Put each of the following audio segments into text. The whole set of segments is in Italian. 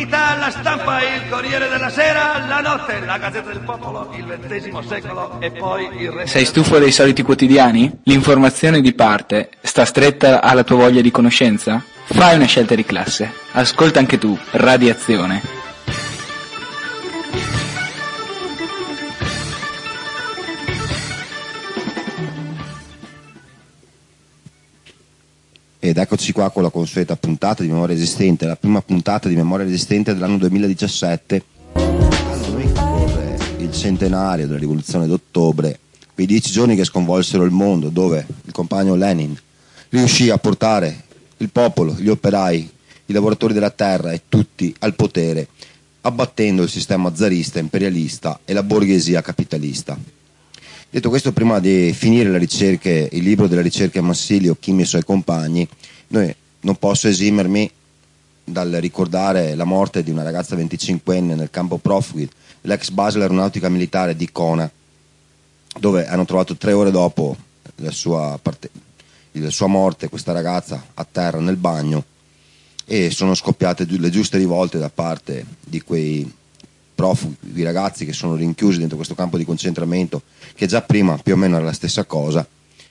L'Unità, La Stampa, il Corriere della Sera, La Notte, la Gazzetta del Popolo, il XX secolo e poi il resto. Sei stufo dei soliti quotidiani? L'informazione di parte sta stretta alla tua voglia di conoscenza? Fai una scelta di classe. Ascolta anche tu Radiazione. Ed eccoci qua con la consueta puntata di Memoria Esistente, la prima puntata di Memoria Esistente dell'anno 2017. Allora, noi corre il centenario della rivoluzione d'ottobre, quei 10 giorni che sconvolsero il mondo, dove il compagno Lenin riuscì a portare il popolo, gli operai, i lavoratori della terra e tutti al potere, abbattendo il sistema zarista, imperialista e la borghesia capitalista. Detto questo, prima di finire il libro delle ricerche Massilio, Kim e i suoi compagni, non posso esimermi dal ricordare la morte di una ragazza 25enne nel campo profughi, l'ex base dell'aeronautica militare di Kona, dove hanno trovato 3 ore dopo la sua morte questa ragazza a terra nel bagno, e sono scoppiate le giuste rivolte da parte di quei profughi ragazzi che sono rinchiusi dentro questo campo di concentramento, che già prima più o meno era la stessa cosa,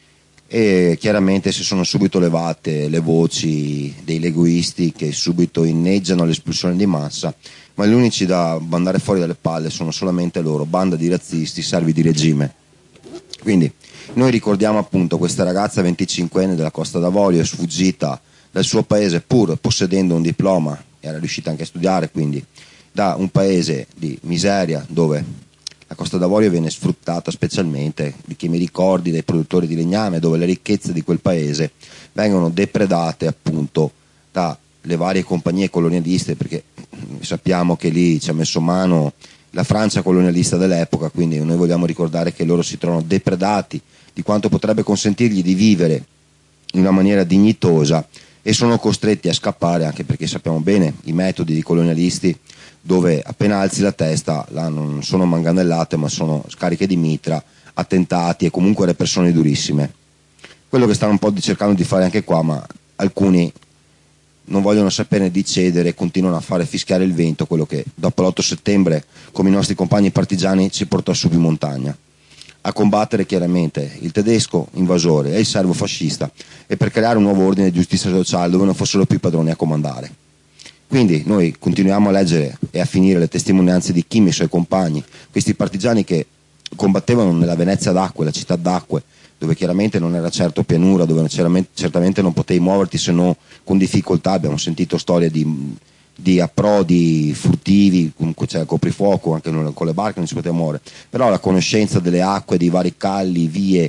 e chiaramente si sono subito levate le voci dei leguisti che subito inneggiano l'espulsione di massa, ma gli unici da mandare fuori dalle palle sono solamente loro, banda di razzisti, servi di regime. Quindi noi ricordiamo appunto questa ragazza 25enne della Costa d'Avorio, sfuggita dal suo paese pur possedendo un diploma, era riuscita anche a studiare, quindi da un paese di miseria dove la Costa d'Avorio viene sfruttata specialmente, di chi mi ricordi, dai produttori di legname, dove le ricchezze di quel paese vengono depredate appunto dalle varie compagnie colonialiste, perché sappiamo che lì ci ha messo mano la Francia colonialista dell'epoca, quindi noi vogliamo ricordare che loro si trovano depredati di quanto potrebbe consentirgli di vivere in una maniera dignitosa, e sono costretti a scappare, anche perché sappiamo bene i metodi dei colonialisti, dove appena alzi la testa là non sono manganellate ma sono scariche di mitra, attentati e comunque repressioni durissime. Quello che stanno un po' cercando di fare anche qua, ma alcuni non vogliono sapere di cedere e continuano a fare fischiare il vento quello che dopo l'8 settembre, come i nostri compagni partigiani, ci portò su in montagna a combattere chiaramente il tedesco invasore e il serbo fascista, e per creare un nuovo ordine di giustizia sociale dove non fossero più i padroni a comandare. Quindi noi continuiamo a leggere e a finire le testimonianze di Kim e i suoi compagni, questi partigiani che combattevano nella Venezia d'Acque, la città d'Acque, dove chiaramente non era certo pianura, dove certamente non potevi muoverti se non con difficoltà. Abbiamo sentito storie di approdi furtivi, comunque c'era coprifuoco, anche con le barche non si poteva muovere, però la conoscenza delle acque, dei vari calli, vie,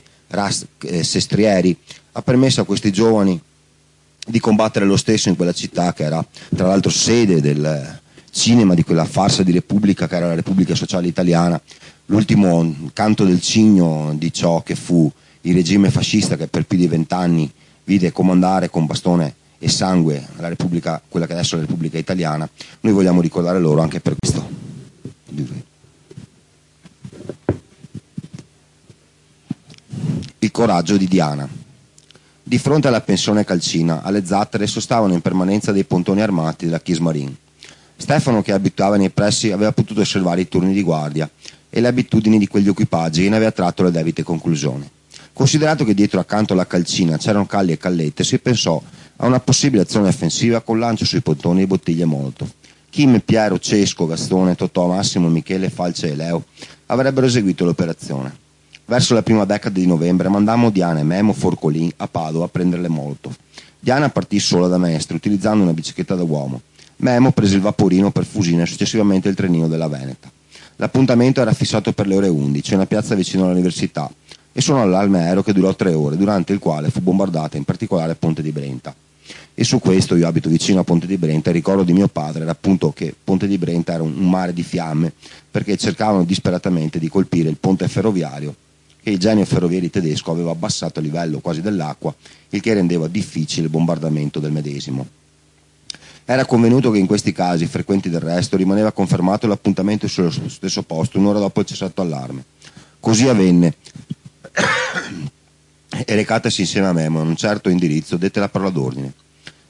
sestrieri ha permesso a questi giovani di combattere lo stesso in quella città, che era tra l'altro sede del cinema di quella farsa di Repubblica che era la Repubblica Sociale Italiana, l'ultimo canto del cigno di ciò che fu il regime fascista, che per più di 20 anni vide comandare con bastone e sangue la Repubblica, quella che adesso è la Repubblica Italiana. Noi vogliamo ricordare loro anche per questo. Il coraggio di Diana. Di fronte alla pensione calcina, alle zattere sostavano in permanenza dei pontoni armati della Kismarin. Stefano, che abitava nei pressi, aveva potuto osservare i turni di guardia e le abitudini di quegli equipaggi, e ne aveva tratto le debite conclusioni. Considerato che dietro accanto alla calcina c'erano calli e callette, si pensò a una possibile azione offensiva con lancio sui pontoni di bottiglie Molotov. Kim, Piero, Cesco, Gastone, Totò, Massimo, Michele, Falce e Leo avrebbero eseguito l'operazione. Verso la prima decade di novembre mandammo Diana e Memo Forcolin a Padova a prendere le Molotov. Diana partì sola da Mestre utilizzando una bicicletta da uomo. Memo prese il vaporino per Fusina e successivamente il trenino della Veneta. L'appuntamento era fissato per le ore 11 in una piazza vicino all'università, e suonò l'allarme aereo che durò 3 ore, durante il quale fu bombardata in particolare Ponte di Brenta. E su questo, io abito vicino a Ponte di Brenta, e ricordo di mio padre era appunto che Ponte di Brenta era un mare di fiamme, perché cercavano disperatamente di colpire il ponte ferroviario che il genio ferroviario tedesco aveva abbassato a livello quasi dell'acqua, il che rendeva difficile il bombardamento del medesimo. Era convenuto che in questi casi, frequenti del resto, rimaneva confermato l'appuntamento sullo stesso posto un'ora dopo il cessato allarme. Così avvenne, e recatasi insieme a me, ma a un certo indirizzo, dette la parola d'ordine.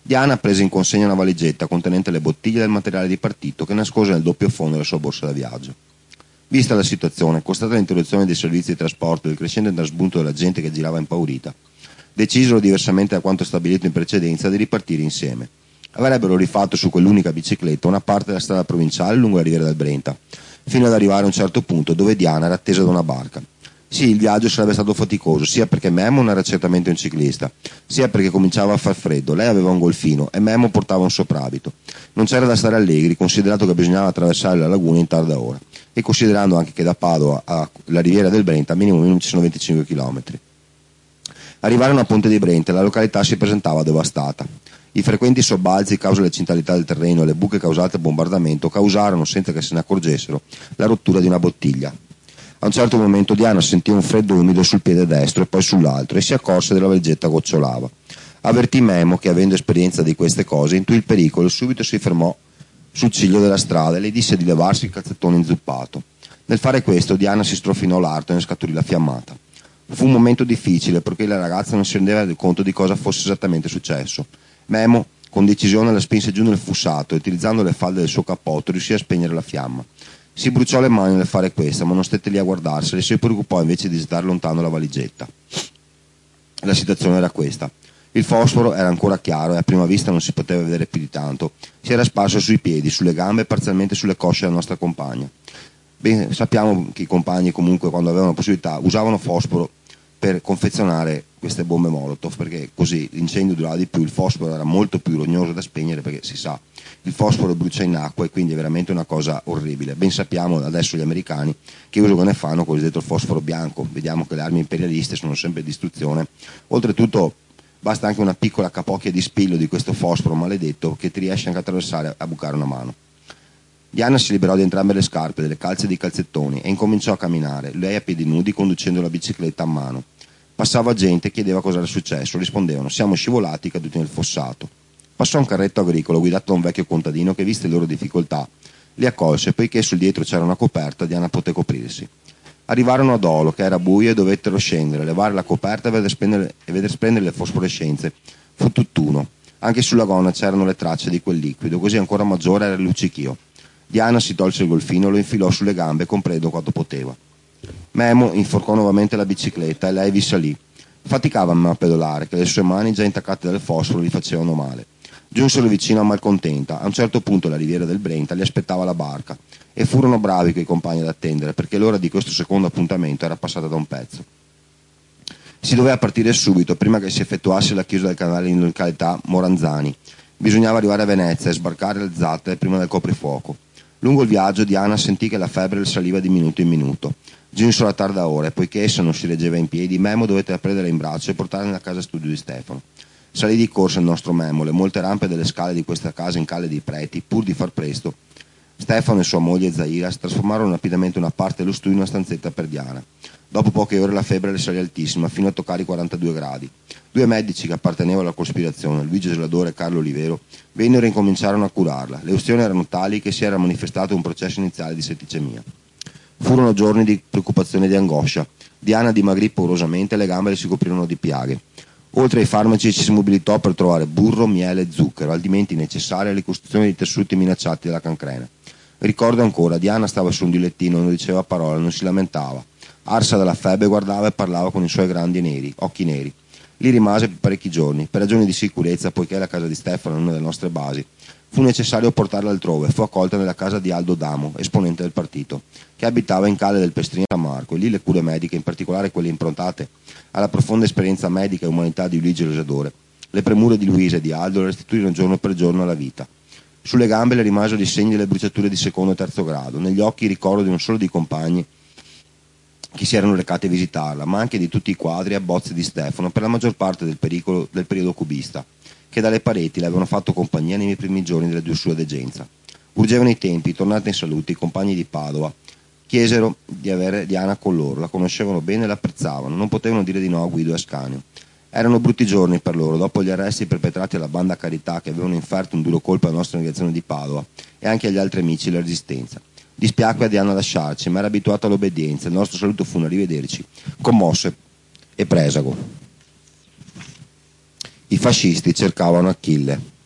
Diana prese in consegna una valigetta contenente le bottiglie del materiale di partito che nascose nel doppio fondo della sua borsa da viaggio. Vista la situazione, constata l'interruzione dei servizi di trasporto e il crescente trasbunto della gente che girava impaurita, decisero, diversamente da quanto stabilito in precedenza, di ripartire insieme. Avrebbero rifatto su quell'unica bicicletta una parte della strada provinciale lungo la riviera del Brenta, fino ad arrivare a un certo punto dove Diana era attesa da una barca. Sì, il viaggio sarebbe stato faticoso, sia perché Memo non era certamente un ciclista, sia perché cominciava a far freddo, lei aveva un golfino e Memo portava un soprabito. Non c'era da stare allegri, considerato che bisognava attraversare la laguna in tarda ora, e considerando anche che da Padova alla riviera del Brenta minimo ci sono 25 km. Arrivarono a Ponte di Brenta e la località si presentava devastata. I frequenti sobbalzi, causa della centralità del terreno e le buche causate dal bombardamento, causarono, senza che se ne accorgessero, la rottura di una bottiglia. A un certo momento Diana sentì un freddo umido sul piede destro e poi sull'altro e si accorse della valigetta gocciolava. Avvertì Memo che, avendo esperienza di queste cose, intuì il pericolo e subito si fermò sul ciglio della strada e le disse di levarsi il calzettone inzuppato. Nel fare questo Diana si strofinò l'arto e ne scaturì la fiammata. Fu un momento difficile perché la ragazza non si rendeva conto di cosa fosse esattamente successo. Memo, con decisione, la spinse giù nel fussato e, utilizzando le falde del suo cappotto, riuscì a spegnere la fiamma. Si bruciò le mani nel fare questo, ma non stette lì a guardarsela e si preoccupò invece di star lontano la valigetta. La situazione era questa. Il fosforo era ancora chiaro e a prima vista non si poteva vedere più di tanto. Si era sparso sui piedi, sulle gambe e parzialmente sulle cosce della nostra compagna. Bene, sappiamo che i compagni comunque, quando avevano possibilità, usavano fosforo per confezionare queste bombe Molotov, perché così l'incendio durava di più, il fosforo era molto più rognoso da spegnere, perché si sa, il fosforo brucia in acqua e quindi è veramente una cosa orribile. Ben sappiamo adesso gli americani che uso che ne fanno con il cosiddetto fosforo bianco. Vediamo che le armi imperialiste sono sempre distruzione. Oltretutto basta anche una piccola capocchia di spillo di questo fosforo maledetto che ti riesce anche a attraversare, a bucare una mano. Diana si liberò di entrambe le scarpe, delle calze e dei calzettoni e incominciò a camminare, lei a piedi nudi conducendo la bicicletta a mano. Passava gente e chiedeva cosa era successo, rispondevano: siamo scivolati caduti nel fossato. Passò un carretto agricolo guidato da un vecchio contadino che, viste le loro difficoltà, li accolse, poiché sul dietro c'era una coperta, Diana poté coprirsi. Arrivarono ad Olo, che era buio, e dovettero scendere, levare la coperta e vedere splendere le fosforescenze. Fu tutt'uno. Anche sulla gonna c'erano le tracce di quel liquido, così ancora maggiore era il luccichio. Diana si tolse il golfino, lo infilò sulle gambe, comprendo quanto poteva. Memo inforcò nuovamente la bicicletta e lei vi salì. Faticava a pedalare, che le sue mani, già intaccate dal fosforo, gli facevano male. Giunsero vicino a Malcontenta. A un certo punto la riviera del Brenta li aspettava la barca e furono bravi quei compagni ad attendere, perché l'ora di questo secondo appuntamento era passata da un pezzo. Si doveva partire subito, prima che si effettuasse la chiusura del canale in località Moranzani. Bisognava arrivare a Venezia e sbarcare le zatte prima del coprifuoco. Lungo il viaggio Diana sentì che la febbre le saliva di minuto in minuto. Giunsero a tarda ora e, poiché essa non si reggeva in piedi, Memo dovette prendere in braccio e portarla nella casa studio di Stefano. Salì di corsa il nostro Memo, le molte rampe delle scale di questa casa in Calle dei Preti, pur di far presto. Stefano e sua moglie Zaira trasformarono rapidamente una parte dello studio in una stanzetta per Diana. Dopo poche ore la febbre le salì altissima, fino a toccare i 42 gradi. Due medici che appartenevano alla cospirazione, Luigi Geladore e Carlo Olivero, vennero e incominciarono a curarla. Le ustioni erano tali che si era manifestato un processo iniziale di setticemia. Furono giorni di preoccupazione e di angoscia. Diana dimagrì paurosamente e le gambe le si coprirono di piaghe. Oltre ai farmaci ci si mobilitò per trovare burro, miele e zucchero, alimenti necessari alla ricostruzione di tessuti minacciati dalla cancrena. Ricordo ancora, Diana stava su un dilettino, non diceva parola, non si lamentava. Arsa dalla febbre, guardava e parlava con i suoi grandi occhi neri. Lì rimase per parecchi giorni, per ragioni di sicurezza, poiché la casa di Stefano è una delle nostre basi. Fu necessario portarla altrove, fu accolta nella casa di Aldo Damo, esponente del partito, che abitava in Calle del Pestrino a Marco, e lì le cure mediche, in particolare quelle improntate alla profonda esperienza medica e umanità di Luigi Geladore, le premure di Luisa e di Aldo le restituirono giorno per giorno alla vita. Sulle gambe le rimasero i segni delle bruciature di secondo e terzo grado, negli occhi il ricordo di non solo dei compagni che si erano recati a visitarla, ma anche di tutti i quadri e abbozzi di Stefano, per la maggior parte del periodo cubista, che dalle pareti le avevano fatto compagnia nei primi giorni della sua degenza. Urgevano i tempi, tornati in salute, i compagni di Padova chiesero di avere Diana con loro, la conoscevano bene e l'apprezzavano, non potevano dire di no a Guido e Ascanio. Erano brutti giorni per loro, dopo gli arresti perpetrati alla banda Carità, che avevano inferto un duro colpo alla nostra navigazione di Padova e anche agli altri amici della Resistenza. Dispiacque a Diana lasciarci, ma era abituata all'obbedienza. Il nostro saluto fu un arrivederci, commosso e presago. I fascisti cercavano Achille.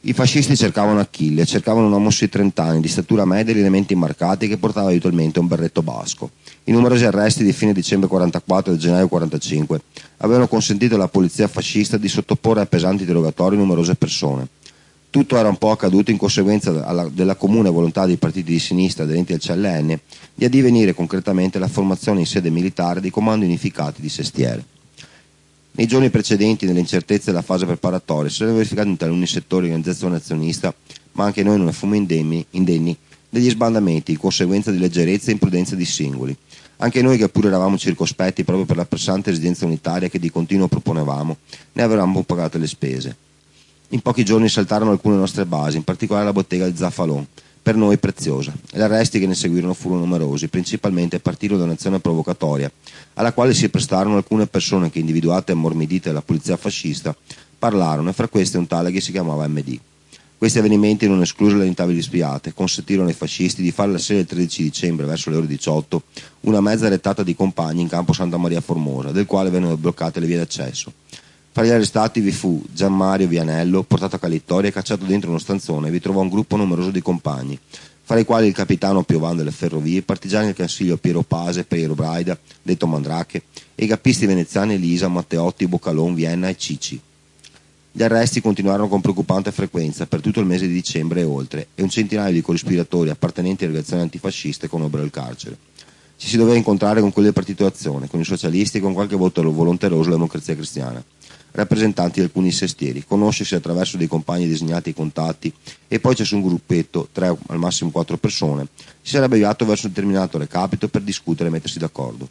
I fascisti cercavano Achille, cercavano un uomo sui 30 anni, di statura media e lineamenti marcati, che portava abitualmente un berretto basco. I numerosi arresti di fine dicembre 44 e gennaio 45 avevano consentito alla polizia fascista di sottoporre a pesanti interrogatori numerose persone. Tutto era un po' accaduto in conseguenza della comune volontà dei partiti di sinistra aderenti al CLN di addivenire concretamente la formazione in sede militare dei comandi unificati di Sestiere. Nei giorni precedenti, nelle incertezze della fase preparatoria, si erano verificati in taluni settori di organizzazione azionista, ma anche noi non ne fummo indenni, degli sbandamenti in conseguenza di leggerezza e imprudenza di singoli. Anche noi, che pure eravamo circospetti proprio per la pressante residenza unitaria che di continuo proponevamo, ne avevamo pagato le spese. In pochi giorni saltarono alcune nostre basi, in particolare la bottega di Zaffalon, per noi preziosa, e gli arresti che ne seguirono furono numerosi, principalmente partirono da un'azione provocatoria, alla quale si prestarono alcune persone che, individuate e ammorbidite dalla polizia fascista, parlarono, e fra queste un tale che si chiamava MD. Questi avvenimenti, non escluse le intabili spiate, consentirono ai fascisti di fare la sera del 13 dicembre, verso le ore 18, una mezza rettata di compagni in campo Santa Maria Formosa, del quale vennero bloccate le vie d'accesso. Fra gli arrestati vi fu Gianmario Vianello, portato a Calittoria e cacciato dentro uno stanzone, e vi trovò un gruppo numeroso di compagni, fra i quali il capitano Piovan delle ferrovie, i partigiani del Consiglio Piero Pase, Piero Braida, detto Mandrache, e i cappisti veneziani Elisa, Matteotti, Boccalon, Vienna e Cici. Gli arresti continuarono con preoccupante frequenza per tutto il mese di dicembre e oltre, e un centinaio di cospiratori appartenenti alle organizzazioni antifasciste conobbero il carcere. Ci si doveva incontrare con quelli del Partito d'Azione, con i socialisti e con qualche volonteroso della Democrazia Cristiana, rappresentanti di alcuni sestieri, conoscersi attraverso dei compagni designati ai contatti, e poi c'è su un gruppetto, 3 al massimo 4 persone, si sarebbe avviato verso un determinato recapito per discutere e mettersi d'accordo.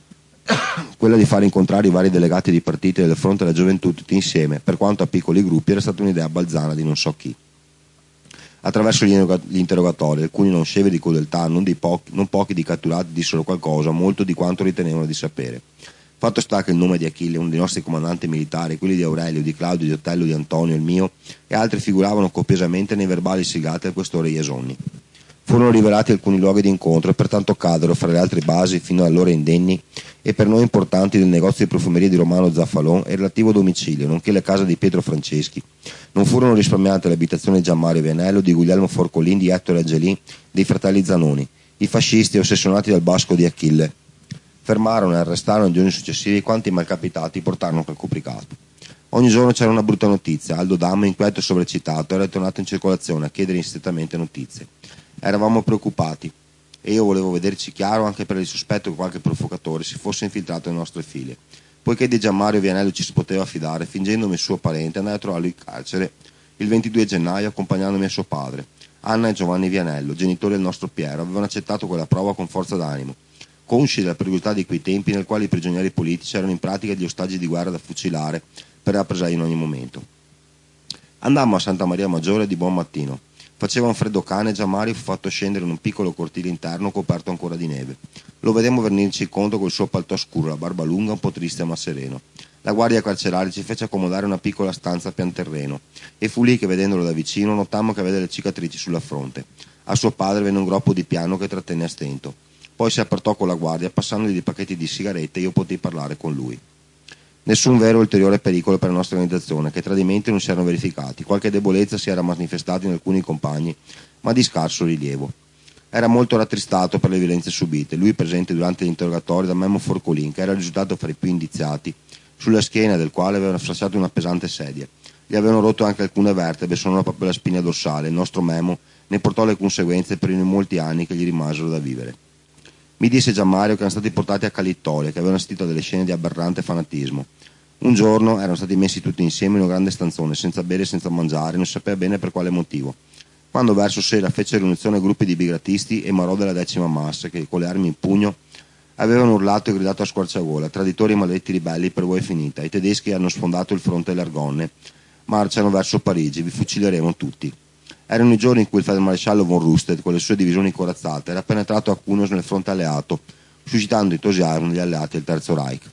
Quella di fare incontrare i vari delegati di partiti del fronte della gioventù tutti insieme, per quanto a piccoli gruppi, era stata un'idea balzana di non so chi. Attraverso gli interrogatori, alcuni non sceve di crudeltà, non pochi di catturati dissero qualcosa, molto di quanto ritenevano di sapere. Fatto sta che il nome di Achille, uno dei nostri comandanti militari, quelli di Aurelio, di Claudio, di Otello, di Antonio, il mio, e altri figuravano copiosamente nei verbali sigati al questore Iasonni. Furono rivelati alcuni luoghi di incontro e pertanto caddero fra le altre basi fino allora indenni e per noi importanti del negozio di profumeria di Romano Zaffalon e il relativo domicilio, nonché la casa di Pietro Franceschi. Non furono risparmiate le abitazioni di Gianmario Vianello, di Guglielmo Forcolin, di Ettore Angelin, dei fratelli Zanoni, i fascisti ossessionati dal basco di Achille. Fermarono e arrestarono nei giorni successivi quanti malcapitati portarono quel copricapo. Ogni giorno c'era una brutta notizia. Aldo Dammo, inquieto e sovreccitato, era tornato in circolazione a chiedere insistentamente notizie. Eravamo preoccupati e io volevo vederci chiaro anche per il sospetto che qualche provocatore si fosse infiltrato nelle nostre file. Poiché di Gianmario Vianello ci si poteva fidare, fingendomi suo parente, andai a trovarlo in carcere il 22 gennaio accompagnandomi a suo padre. Anna e Giovanni Vianello, genitori del nostro Piero, avevano accettato quella prova con forza d'animo, consci della pericolosità di quei tempi nel quali i prigionieri politici erano in pratica gli ostaggi di guerra da fucilare per rappresaglie in ogni momento. Andammo a Santa Maria Maggiore di buon mattino. Faceva un freddo cane e Gianmario fu fatto scendere in un piccolo cortile interno coperto ancora di neve. Lo vedemmo venirci incontro col suo paltò scuro, la barba lunga, un po' triste ma sereno. La guardia carceraria ci fece accomodare una piccola stanza a pian terreno e fu lì che, vedendolo da vicino, notammo che aveva delle cicatrici sulla fronte. A suo padre venne un groppo di piano che trattenne a stento. Poi si appartò con la guardia, passandogli dei pacchetti di sigarette e io potei parlare con lui. Nessun vero ulteriore pericolo per la nostra organizzazione, che tradimenti non si erano verificati. Qualche debolezza si era manifestata in alcuni compagni, ma di scarso rilievo. Era molto rattristato per le violenze subite, lui presente durante gli interrogatori da Memo Forcolin, che era risultato fra i più indiziati, sulla schiena del quale avevano sfasciato una pesante sedia. Gli avevano rotto anche alcune vertebre, solo proprio la spina dorsale. Il nostro Memo ne portò le conseguenze per i molti anni che gli rimasero da vivere. Mi disse Gianmario che erano stati portati a Calittoria, che avevano assistito a delle scene di aberrante fanatismo. Un giorno erano stati messi tutti insieme in una grande stanzone, senza bere e senza mangiare, non sapeva bene per quale motivo. Quando verso sera fece riunione gruppi di bigratisti e marò della 10ª massa, che con le armi in pugno avevano urlato e gridato a squarciagola: traditori e maledetti ribelli, per voi è finita. I tedeschi hanno sfondato il fronte delle Argonne, marciano verso Parigi, vi fucileremo tutti. Erano i giorni in cui il feldmaresciallo von Rundstedt, con le sue divisioni corazzate, era penetrato a Cuneo nel fronte alleato, suscitando entusiasmo negli alleati del Terzo Reich.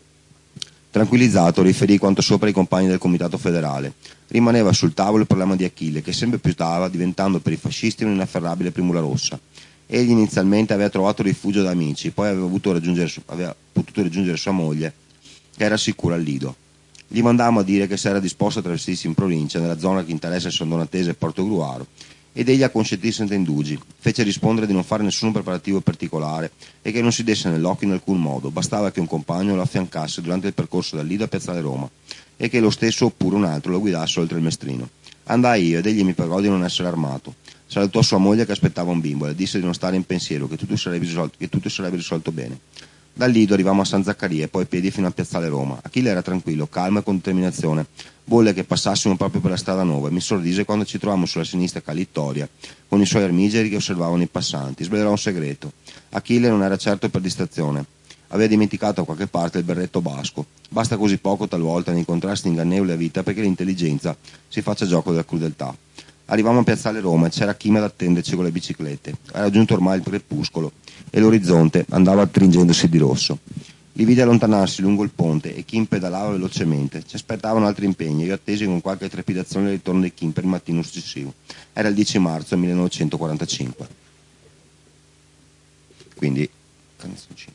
Tranquillizzato, riferì quanto sopra ai compagni del Comitato Federale. Rimaneva sul tavolo il problema di Achille, che sempre più stava diventando per i fascisti un'inafferrabile primula rossa. Egli inizialmente aveva trovato rifugio da amici, poi aveva potuto raggiungere sua moglie, che era sicura al Lido. Gli mandammo a dire che si era disposto a travestirsi in provincia, nella zona che interessa San Donatese e Portogruaro, ed egli acconsentì senza indugi. Fece rispondere di non fare nessun preparativo particolare e che non si desse nell'occhio in alcun modo, bastava che un compagno lo affiancasse durante il percorso dal Lido a Piazzale Roma e che lo stesso oppure un altro lo guidasse oltre il Mestrino. Andai io ed egli mi pregò di non essere armato. Salutò sua moglie che aspettava un bimbo e le disse di non stare in pensiero, che tutto sarebbe risolto bene. Dal Lido arrivammo a San Zaccaria e poi a piedi fino a Piazzale Roma. Achille era tranquillo, calmo e con determinazione. Volle che passassimo proprio per la strada nuova e mi sorrise quando ci trovammo sulla sinistra Calittoria con i suoi armigeri che osservavano i passanti. Svelerò un segreto. Achille non era certo per distrazione. Aveva dimenticato a qualche parte il berretto basco. Basta così poco talvolta nei contrasti ingannevoli a vita perché l'intelligenza si faccia gioco della crudeltà. Arrivammo a Piazzale Roma e c'era Kim ad attenderci con le biciclette. Era giunto ormai il crepuscolo e l'orizzonte andava attringendosi di rosso. Li vide allontanarsi lungo il ponte e Kim pedalava velocemente. Ci aspettavano altri impegni e io attesi con qualche trepidazione il ritorno di Kim per il mattino successivo. Era il 10 marzo 1945. Quindi, canzoncina.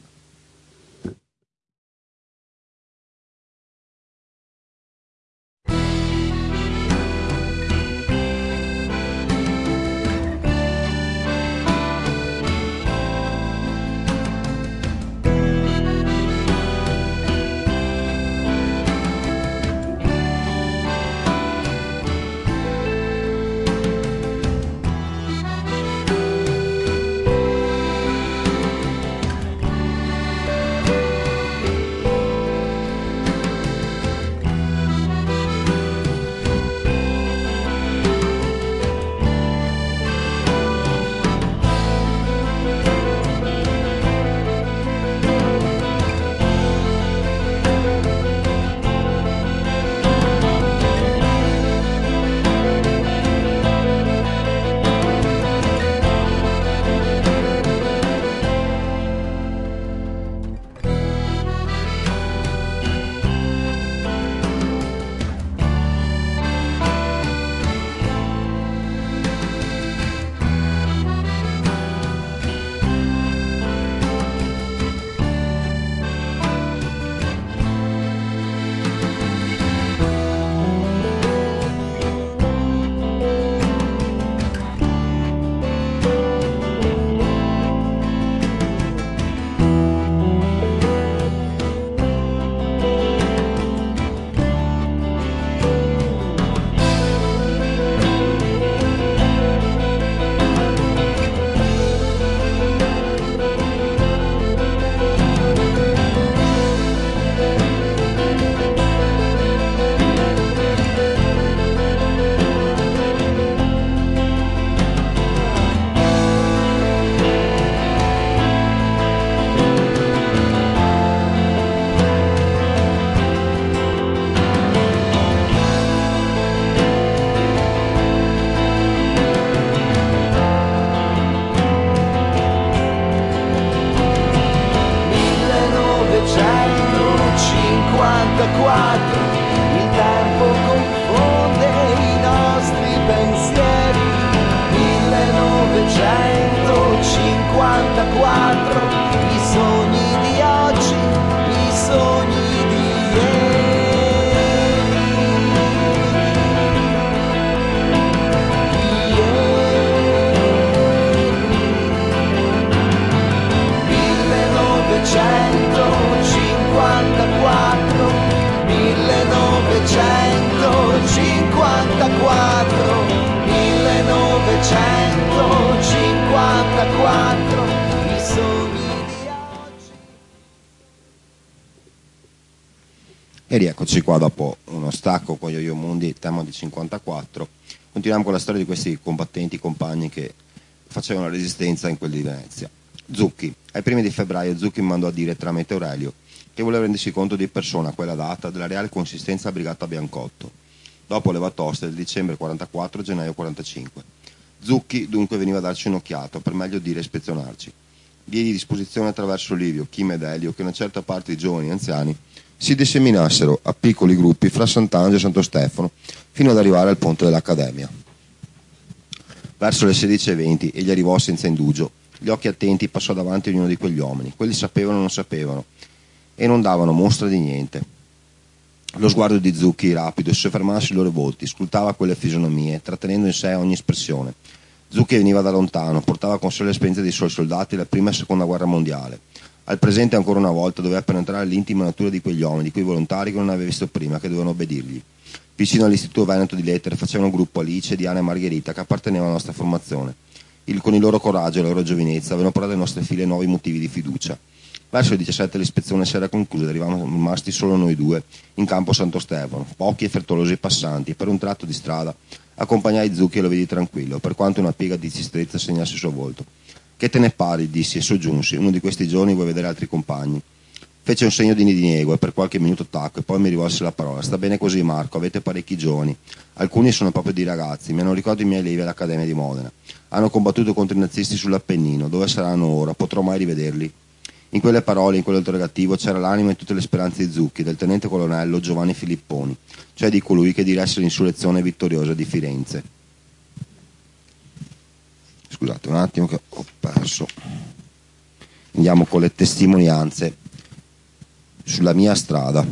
E rieccoci qua dopo uno stacco con Yo-Yo Mundi, tema di 54. Continuiamo con la storia di questi combattenti, compagni che facevano la resistenza in quel di Venezia. Zucchi. Ai primi di febbraio Zucchi mi mandò a dire tramite Aurelio che voleva rendersi conto di persona a quella data della reale consistenza della brigata Biancotto, dopo le batoste del dicembre 44 gennaio 45. Zucchi dunque veniva a darci un'occhiata, per meglio dire ispezionarci. Diedi disposizione attraverso Livio, Kim ed Elio che una certa parte di giovani e anziani si disseminassero a piccoli gruppi fra Sant'Angelo e Santo Stefano fino ad arrivare al ponte dell'Accademia. Verso le 16:20 egli arrivò senza indugio. Gli occhi attenti passò davanti a ognuno di quegli uomini. Quelli sapevano o non sapevano e non davano mostra di niente. Lo sguardo di Zucchi, rapido, si soffermava sui loro volti, scrutava quelle fisionomie, trattenendo in sé ogni espressione. Zucchi veniva da lontano, portava con sé l'esperienza dei suoi soldati della prima e seconda guerra mondiale. Al presente ancora una volta doveva penetrare l'intima natura di quegli uomini, di quei volontari che non aveva visto prima, che dovevano obbedirgli. Vicino all'Istituto Veneto di Lettere facevano gruppo Alice, Diana e Margherita, che appartenevano alla nostra formazione. Con il loro coraggio e la loro giovinezza avevano portato alle nostre file nuovi motivi di fiducia. Verso le 17 l'ispezione si era conclusa ed eravamo rimasti solo noi due in campo Santo Stefano, pochi e frettolosi passanti, e per un tratto di strada accompagnai Zucchi e lo vidi tranquillo, per quanto una piega di tristezza segnasse il suo volto. Che te ne pari, dissi e soggiunsi, uno di questi giorni vuoi vedere altri compagni? Fece un segno di diniego e per qualche minuto tacque, poi mi rivolse la parola. Sta bene così, Marco, avete parecchi giovani. Alcuni sono proprio di ragazzi, mi hanno ricordato i miei allievi all'Accademia di Modena. Hanno combattuto contro i nazisti sull'Appennino, dove saranno ora? Potrò mai rivederli? In quelle parole, in quell'interrogativo, c'era l'anima e tutte le speranze di Zucchi, del tenente colonnello Giovanni Filipponi, cioè di colui che diresse l'insurrezione vittoriosa di Firenze. Scusate un attimo che ho perso. Andiamo con le testimonianze sulla mia strada.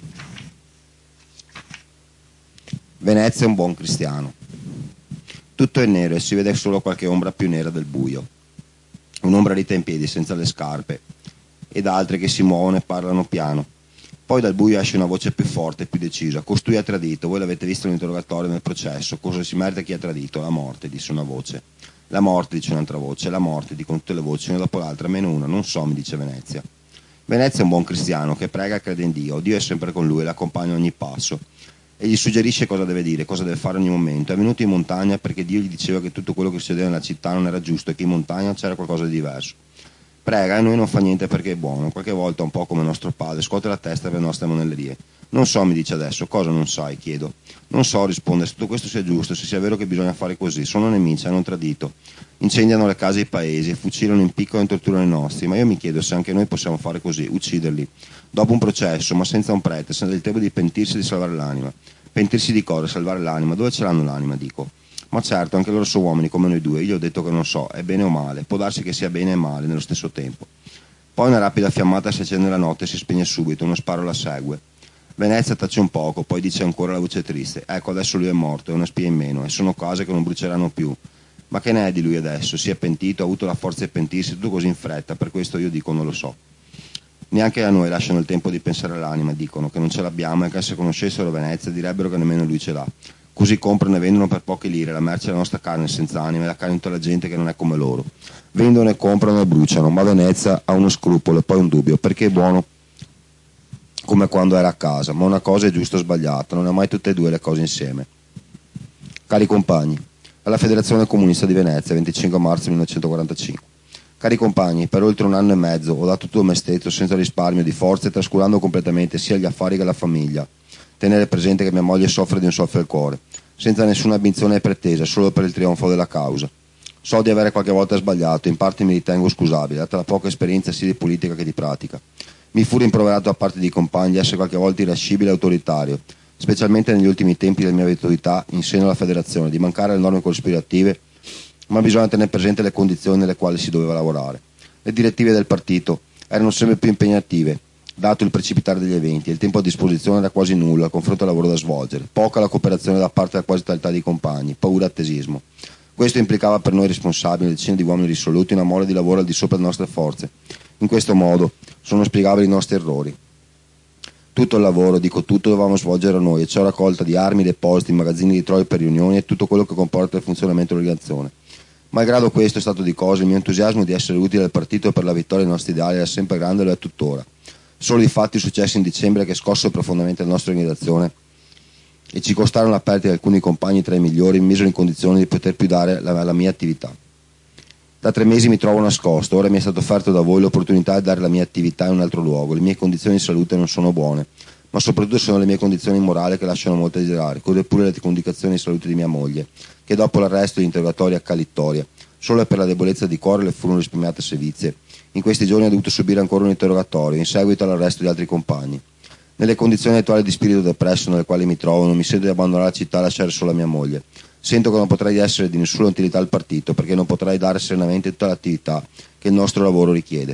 Venezia è un buon cristiano. Tutto è nero e si vede solo qualche ombra più nera del buio. Un'ombra rita in piedi senza le scarpe ed altre che si muovono e parlano piano. Poi dal buio esce una voce più forte e più decisa. Costui ha tradito, voi l'avete visto nell'interrogatorio nel processo. Cosa si merita chi ha tradito? La morte, disse una voce. La morte, dice un'altra voce. La morte, dicono tutte le voci, una dopo l'altra, meno una. Non so, mi dice Venezia. Venezia è un buon cristiano che prega e crede in Dio. Dio è sempre con lui e l'accompagna a ogni passo. E gli suggerisce cosa deve dire, cosa deve fare ogni momento. È venuto in montagna perché Dio gli diceva che tutto quello che succedeva nella città non era giusto e che in montagna c'era qualcosa di diverso. Prega e noi non fa niente perché è buono. Qualche volta, un po' come nostro padre, scuote la testa per le nostre monellerie. Non so, mi dice adesso. Cosa non sai? Chiedo. Non so, risponde, se tutto questo sia giusto, se sia vero che bisogna fare così. Sono nemici, hanno tradito. Incendiano le case e i paesi, fucilano, impiccano e torturano i nostri. Ma io mi chiedo se anche noi possiamo fare così, ucciderli. Dopo un processo, ma senza un prete, senza il tempo di pentirsi e di salvare l'anima. Pentirsi di cosa? Salvare l'anima? Dove ce l'hanno l'anima, dico? Ma certo, anche loro sono uomini come noi due. Io ho detto che non so, è bene o male. Può darsi che sia bene e male nello stesso tempo. Poi una rapida fiammata si accende nella notte e si spegne subito, uno sparo la segue. Venezia tace un poco, poi dice ancora la voce triste. Ecco, adesso lui è morto, è una spia in meno, e sono cose che non bruceranno più. Ma che ne è di lui adesso? Si è pentito, ha avuto la forza di pentirsi, tutto così in fretta, per questo io dico non lo so. Neanche a noi lasciano il tempo di pensare all'anima, dicono che non ce l'abbiamo e che se conoscessero Venezia direbbero che nemmeno lui ce l'ha. Così comprano e vendono per poche lire la merce della nostra carne senza anima e la carne di tutta la gente che non è come loro. Vendono e comprano e bruciano, ma Venezia ha uno scrupolo e poi un dubbio, perché è buono come quando era a casa, ma una cosa è giusta o sbagliata, non è mai tutte e due le cose insieme. Cari compagni, alla Federazione Comunista di Venezia, 25 marzo 1945. Cari compagni, per oltre un anno e mezzo ho dato tutto me stesso senza risparmio di forze, trascurando completamente sia gli affari che la famiglia. Tenere presente che mia moglie soffre di un soffio al cuore, senza nessuna ambizione e pretesa, solo per il trionfo della causa. So di avere qualche volta sbagliato, in parte mi ritengo scusabile, data la poca esperienza sia di politica che di pratica. Mi fu rimproverato da parte dei compagni di essere qualche volta irascibile e autoritario, specialmente negli ultimi tempi della mia autorità in seno alla federazione, di mancare alle norme cospirative, ma bisogna tenere presente le condizioni nelle quali si doveva lavorare. Le direttive del partito erano sempre più impegnative, dato il precipitare degli eventi, e il tempo a disposizione era quasi nullo a confronto al lavoro da svolgere, poca la cooperazione da parte della quasi totalità dei compagni, paura e attesismo. Questo implicava per noi responsabili, decine di uomini risoluti, una mole di lavoro al di sopra delle nostre forze. In questo modo sono spiegabili i nostri errori. Tutto il lavoro, dico tutto, dovevamo svolgere noi, e ciò raccolta di armi, depositi, magazzini di troie per riunioni e tutto quello che comporta il funzionamento dell'organizzazione. Malgrado questo stato di cose, il mio entusiasmo di essere utile al partito e per la vittoria dei nostri ideali era sempre grande e lo è tuttora. Solo i fatti successi in dicembre che scossero profondamente la nostra organizzazione e ci costarono la perdita di alcuni compagni tra i migliori mi misero in condizione di poter più dare alla mia attività. Da 3 mesi mi trovo nascosto, ora mi è stato offerto da voi l'opportunità di dare la mia attività in un altro luogo. Le mie condizioni di salute non sono buone, ma soprattutto sono le mie condizioni morali che lasciano molto a desiderare, come pure le condizioni di salute di mia moglie, che dopo l'arresto e gli interrogatori a Calittoria, solo per la debolezza di cuore le furono risparmiate sevizie. In questi giorni ho dovuto subire ancora un interrogatorio, in seguito all'arresto di altri compagni. Nelle condizioni attuali di spirito depresso nelle quali mi trovo, non mi sento di abbandonare la città e lasciare solo mia moglie. Sento che non potrei essere di nessuna utilità al partito, perché non potrei dare serenamente tutta l'attività che il nostro lavoro richiede.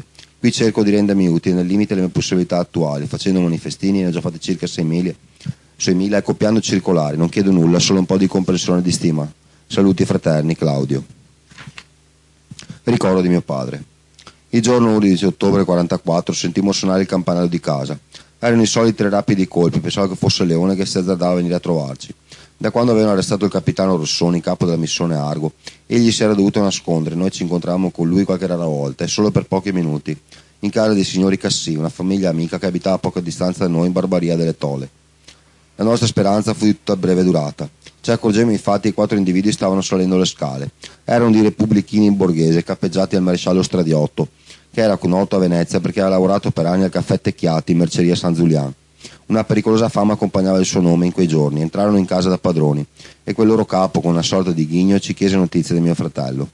Qui cerco di rendermi utile nel limite delle mie possibilità attuali, facendo manifestini, ne ho già fatti circa 6.000 e copiando circolari. Non chiedo nulla, solo un po' di comprensione e di stima. Saluti fraterni, Claudio. Ricordo di mio padre. Il giorno 11 ottobre 44 sentimmo suonare il campanello di casa. Erano i soliti 3 rapidi colpi, pensavo che fosse Leone che si azzardava a venire a trovarci. Da quando avevano arrestato il capitano Rossoni, capo della missione Argo, egli si era dovuto nascondere, noi ci incontravamo con lui qualche rara volta, e solo per pochi minuti, in casa dei signori Cassì, una famiglia amica che abitava a poca distanza da noi in Barbaria delle Tole. La nostra speranza fu di tutta breve durata. Ci accorgemmo infatti che 4 individui stavano salendo le scale. Erano dei repubblichini in borghese, cappeggiati al maresciallo Stradiotto, che era noto a Venezia perché aveva lavorato per anni al caffè Tecchiati in Merceria San Zulian. Una pericolosa fama accompagnava il suo nome in quei giorni. Entrarono in casa da padroni e quel loro capo, con una sorta di ghigno, ci chiese notizie di mio fratello.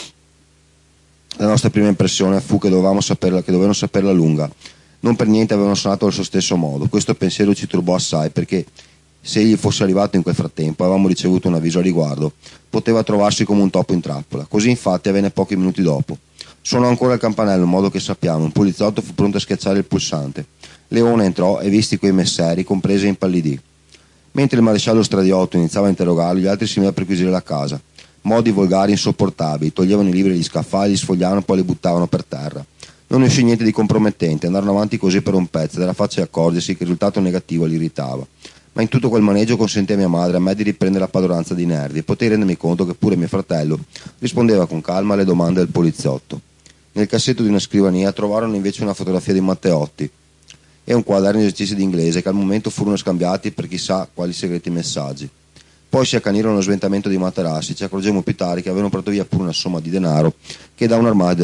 La nostra prima impressione fu che dovevano saperla lunga. Non per niente avevano suonato allo stesso modo. Questo pensiero ci turbò assai perché, se egli fosse arrivato in quel frattempo, avevamo ricevuto un avviso a riguardo. Poteva trovarsi come un topo in trappola. Così infatti avvenne pochi minuti dopo. Suonò ancora il campanello, in modo che sappiamo. Un poliziotto fu pronto a schiacciare il pulsante. Leone entrò e, visti quei messeri, comprese e impallidì. Mentre il maresciallo Stradiotto iniziava a interrogarlo, gli altri si misero a perquisire la casa. Modi volgari insopportabili, toglievano i libri dagli scaffali, li sfogliavano e poi li buttavano per terra. Non uscì niente di compromettente, andarono avanti così per un pezzo, ed era facile accorgersi che il risultato negativo li irritava. Ma in tutto quel maneggio consentì a mia madre e a me di riprendere la padronanza di nervi e potei rendermi conto che pure mio fratello rispondeva con calma alle domande del poliziotto. Nel cassetto di una scrivania trovarono invece una fotografia di Matteotti e un quaderno di esercizi di inglese che al momento furono scambiati per chissà quali segreti messaggi. Poi si accanirono lo sventamento di materassi. Ci accorgemmo più tardi che avevano portato via pure una somma di denaro che da un armadio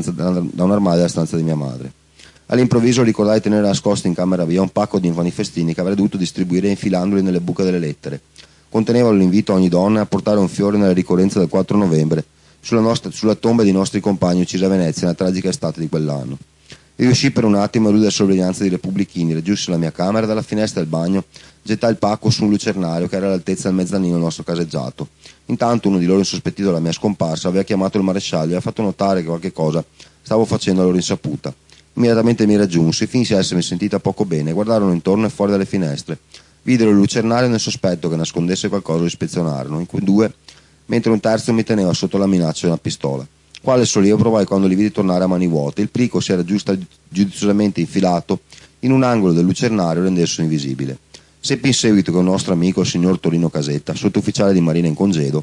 della stanza di mia madre. All'improvviso ricordai tenere nascosto in camera via un pacco di manifestini che avrei dovuto distribuire infilandoli nelle buche delle lettere. Contenevano l'invito a ogni donna a portare un fiore nella ricorrenza del 4 novembre sulla tomba dei nostri compagni uccisi a Venezia nella tragica estate di quell'anno. Riuscì per un attimo a eludere la sorveglianza dei repubblichini, raggiunsi la mia camera e dalla finestra del bagno gettai il pacco su un lucernario che era all'altezza del mezzanino del nostro caseggiato. Intanto uno di loro, insospettito della mia scomparsa, aveva chiamato il maresciallo e aveva fatto notare che qualche cosa stavo facendo a loro insaputa. Immediatamente mi raggiunsi e finsi essermi sentita poco bene. Guardarono intorno e fuori dalle finestre. Videro il lucernario nel sospetto che nascondesse qualcosa, lo ispezionarono. In cui 2, mentre un terzo mi teneva sotto la minaccia di una pistola. Quale sollievo provai quando li vidi tornare a mani vuote. Il plico si era giudiziosamente infilato in un angolo del lucernario, rendendosi invisibile. Seppi in seguito che un nostro amico, il signor Torino Casetta, sottufficiale di marina in congedo,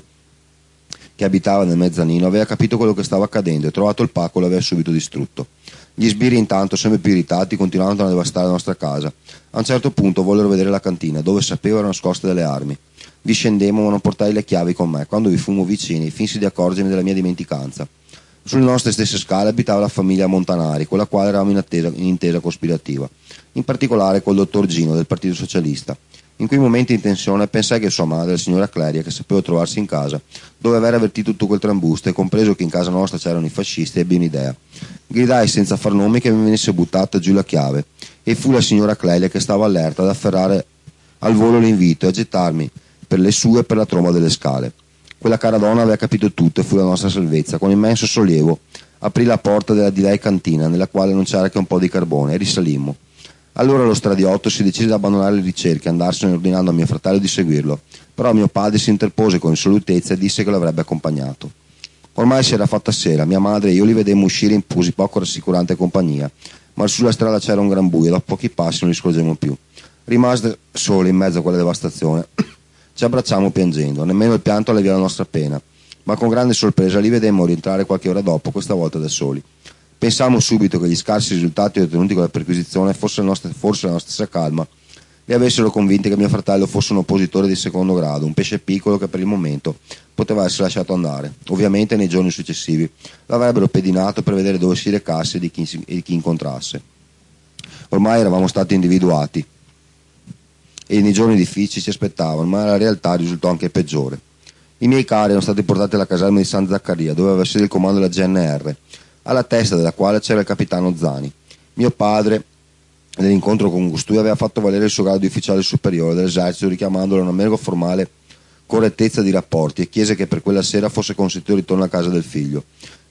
che abitava nel mezzanino, aveva capito quello che stava accadendo e trovato il pacco lo aveva subito distrutto. Gli sbirri intanto, sempre più irritati, continuavano a devastare la nostra casa. A un certo punto vollero vedere la cantina, dove sapevo erano nascoste delle armi. Vi scendemmo ma non portai le chiavi con me. Quando vi fummo vicini, finsi di accorgermi della mia dimenticanza. Sulle nostre stesse scale abitava la famiglia Montanari, con la quale eravamo in intesa cospirativa, in particolare col dottor Gino del Partito Socialista. In quei momenti in tensione pensai che sua madre, la signora Cleria, che sapeva trovarsi in casa, dove aver avvertito tutto quel trambusto e compreso che in casa nostra c'erano i fascisti, ebbe un'idea. Gridai senza far nomi che mi venisse buttata giù la chiave, e fu la signora Clelia che stava allerta ad afferrare al volo l'invito e a gettarmi per le sue e per la tromba delle scale. Quella cara donna aveva capito tutto e fu la nostra salvezza. Con immenso sollievo aprì la porta della di lei cantina, nella quale non c'era che un po' di carbone, e risalimmo. Allora lo Stradiotto si decise ad abbandonare le ricerche, andarsene ordinando a mio fratello di seguirlo, però mio padre si interpose con insolutezza e disse che lo avrebbe accompagnato. Ormai si era fatta sera, mia madre e io li vedemmo uscire in poco rassicurante compagnia, ma sulla strada c'era un gran buio e dopo pochi passi non li scorgemmo più. Rimasti soli in mezzo a quella devastazione, ci abbracciamo piangendo. Nemmeno il pianto alleviò la nostra pena, ma con grande sorpresa li vedemmo rientrare qualche ora dopo, questa volta da soli. Pensammo subito che gli scarsi risultati ottenuti con la perquisizione, forse la nostra stessa calma, li avessero convinti che mio fratello fosse un oppositore di secondo grado, un pesce piccolo che per il momento poteva essere lasciato andare. Ovviamente nei giorni successivi l'avrebbero pedinato per vedere dove si recasse e di chi incontrasse. Ormai eravamo stati individuati e nei giorni difficili ci aspettavano, ma la realtà risultò anche peggiore. I miei cari erano stati portati alla caserma di San Zaccaria, dove aveva sede il comando della GNR, alla testa della quale c'era il capitano Zani. Mio padre, nell'incontro con costui, aveva fatto valere il suo grado di ufficiale superiore dell'esercito, richiamandolo a una mera formale correttezza di rapporti, e chiese che per quella sera fosse consentito il ritorno a casa del figlio.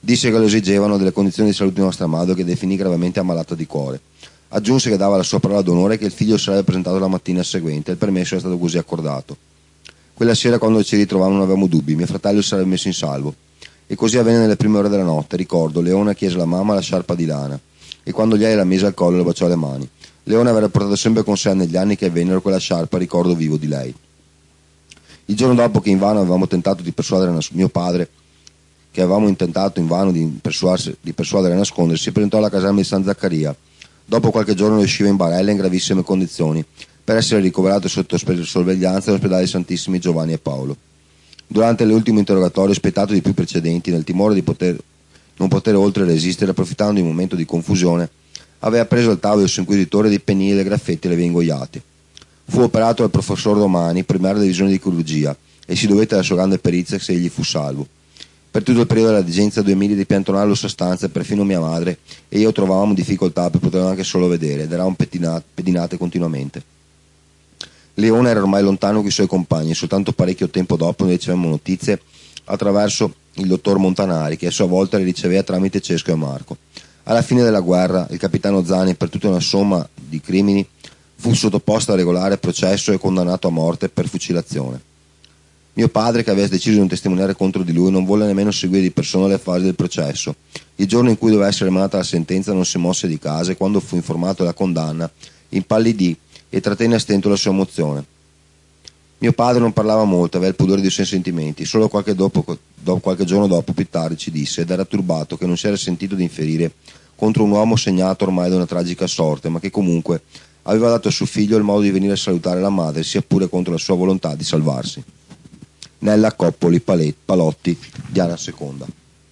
Disse che lo esigevano delle condizioni di salute di nostra madre, che definì gravemente ammalata di cuore. Aggiunse che dava la sua parola d'onore che il figlio sarebbe presentato la mattina seguente e il permesso è stato così accordato. Quella sera, quando ci ritrovavamo, non avevamo dubbi, mio fratello si sarebbe messo in salvo. E così avvenne nelle prime ore della notte. Ricordo, Leona chiese alla mamma la sciarpa di lana e quando lei la mise al collo le baciò le mani. Leona aveva portato sempre con sé negli anni che vennero quella sciarpa, ricordo vivo di lei. Il giorno dopo che invano avevamo tentato di persuadere mio padre, che avevamo intentato invano di persuadere a nascondersi, si presentò alla caserma di San Zaccaria. Dopo qualche giorno usciva in barella in gravissime condizioni, per essere ricoverato sotto sorveglianza all'ospedale Santissimi Giovanni e Paolo. Durante l'ultimo interrogatorio, spietato di più precedenti, nel timore di non poter oltre resistere, approfittando di un momento di confusione, aveva preso al tavolo del suo inquisitore dei pennini, dei graffetti e le vie ingoiate. Fu operato dal professor Romani, primario della divisione di chirurgia, e si dovette alla sua grande perizia se egli fu salvo. Per tutto il periodo della digenza 2 miglia di piantonare alla sua stanza, perfino mia madre e io trovavamo difficoltà per poterlo anche solo vedere, ed eravamo pedinate continuamente. Leone era ormai lontano con i suoi compagni e soltanto parecchio tempo dopo noi ricevemmo notizie attraverso il dottor Montanari, che a sua volta le riceveva tramite Cesco e Marco. Alla fine della guerra il capitano Zani, per tutta una somma di crimini, fu sottoposto a regolare processo e condannato a morte per fucilazione. Mio padre, che aveva deciso di non testimoniare contro di lui, non volle nemmeno seguire di persona le fasi del processo. Il giorno in cui doveva essere emanata la sentenza non si mosse di casa e quando fu informato della condanna impallidì e trattenne a stento la sua emozione. Mio padre non parlava molto, aveva il pudore dei suoi sentimenti. Solo qualche giorno dopo, più tardi, ci disse ed era turbato che non si era sentito di inferire contro un uomo segnato ormai da una tragica sorte, ma che comunque aveva dato a suo figlio il modo di venire a salutare la madre, sia pure contro la sua volontà di salvarsi. Nella Coppoli, Palotti, Diana II.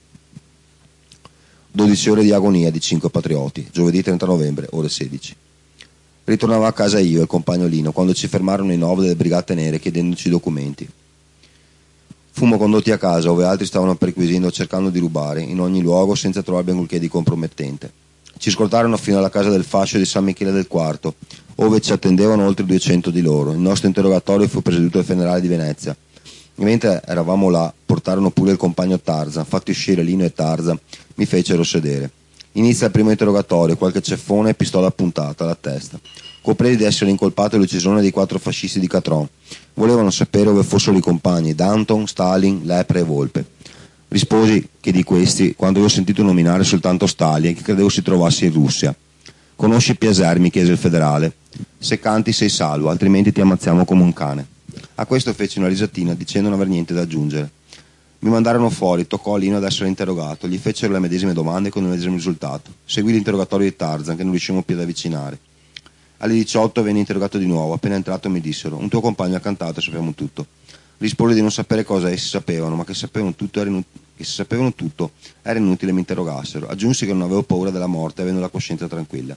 12 ore di agonia di 5 patrioti, giovedì 30 novembre, ore 16. Ritornavo a casa io e il compagno Lino quando ci fermarono i 9 delle Brigate Nere chiedendoci i documenti. Fummo condotti a casa dove altri stavano perquisendo cercando di rubare in ogni luogo senza trovare benché di compromettente. Ci scortarono fino alla casa del fascio di San Michele del Quarto, ove ci attendevano oltre 200 di loro. Il nostro interrogatorio fu presieduto dal generale di Venezia. E mentre eravamo là, portarono pure il compagno Tarzan. Fatti uscire Lino e Tarzan, mi fecero sedere. Inizia il primo interrogatorio, qualche ceffone e pistola appuntata alla testa. Copresi di essere incolpato dell'uccisione dei 4 fascisti di Catron. Volevano sapere dove fossero i compagni Danton, Stalin, Lepre e Volpe. Risposi che di questi, quando avevo sentito nominare soltanto Stalin, che credevo si trovasse in Russia. Conosci Piaser? Mi chiese il federale. Se canti sei salvo, altrimenti ti ammazziamo come un cane. A questo fece una risatina dicendo non aver niente da aggiungere. Mi mandarono fuori, toccò a Lino ad essere interrogato, gli fecero le medesime domande con il medesimo risultato. Seguì l'interrogatorio di Tarzan che non riuscimmo più ad avvicinare. Alle 18 venne interrogato di nuovo, appena entrato mi dissero un tuo compagno ha cantato e sappiamo tutto. Rispose di non sapere cosa essi sapevano, ma che se sapevano tutto era inutile mi interrogassero. Aggiunsi che non avevo paura della morte avendo la coscienza tranquilla.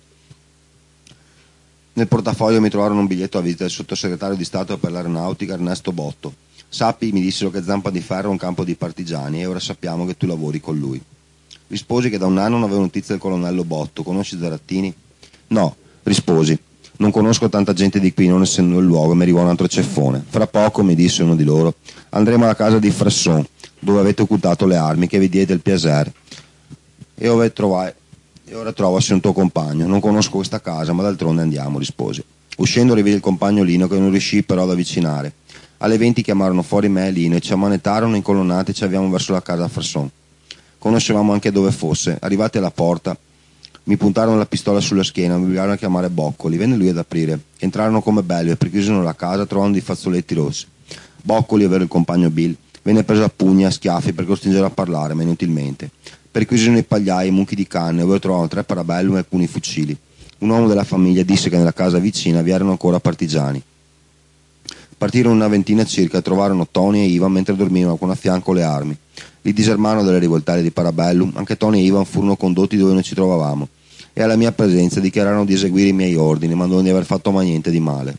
Nel portafoglio mi trovarono un biglietto a visita del sottosegretario di Stato per l'aeronautica Ernesto Botto. Sappi, mi dissero che Zampa di Ferro è un campo di partigiani e ora sappiamo che tu lavori con lui. Risposi che da un anno non avevo notizie del colonnello Botto. Conosci Zarattini? No, risposi. Non conosco tanta gente di qui, non essendo il luogo, mi arrivò un altro ceffone. Fra poco, mi disse uno di loro, andremo alla casa di Frasson, dove avete occultato le armi che vi diede il Piaser. E ora trovasi un tuo compagno. Non conosco questa casa, ma d'altronde andiamo, risposi. Uscendo rivedi il compagno Lino che non riuscì però ad avvicinare. Alle 20 chiamarono fuori me e Lino e ci ammanettarono incolonnati e ci avviamo verso la casa a Frasson. Conoscevamo anche dove fosse. Arrivati alla porta, mi puntarono la pistola sulla schiena e mi obbligarono a chiamare Boccoli. Venne lui ad aprire. Entrarono come belli e perchiusero la casa trovando dei fazzoletti rossi. Boccoli, ovvero il compagno Bill, venne preso a pugni e a schiaffi per costringere a parlare, ma inutilmente. Perquisivano i pagliai, i mucchi di canne, dove trovavano 3 parabellum e alcuni fucili. Un uomo della famiglia disse che nella casa vicina vi erano ancora partigiani. Partirono una ventina circa e trovarono Tony e Ivan mentre dormivano con a fianco le armi. Li disarmarono dalle rivoltelle di parabellum, anche Tony e Ivan furono condotti dove noi ci trovavamo e alla mia presenza dichiararono di eseguire i miei ordini, ma non di aver fatto mai niente di male.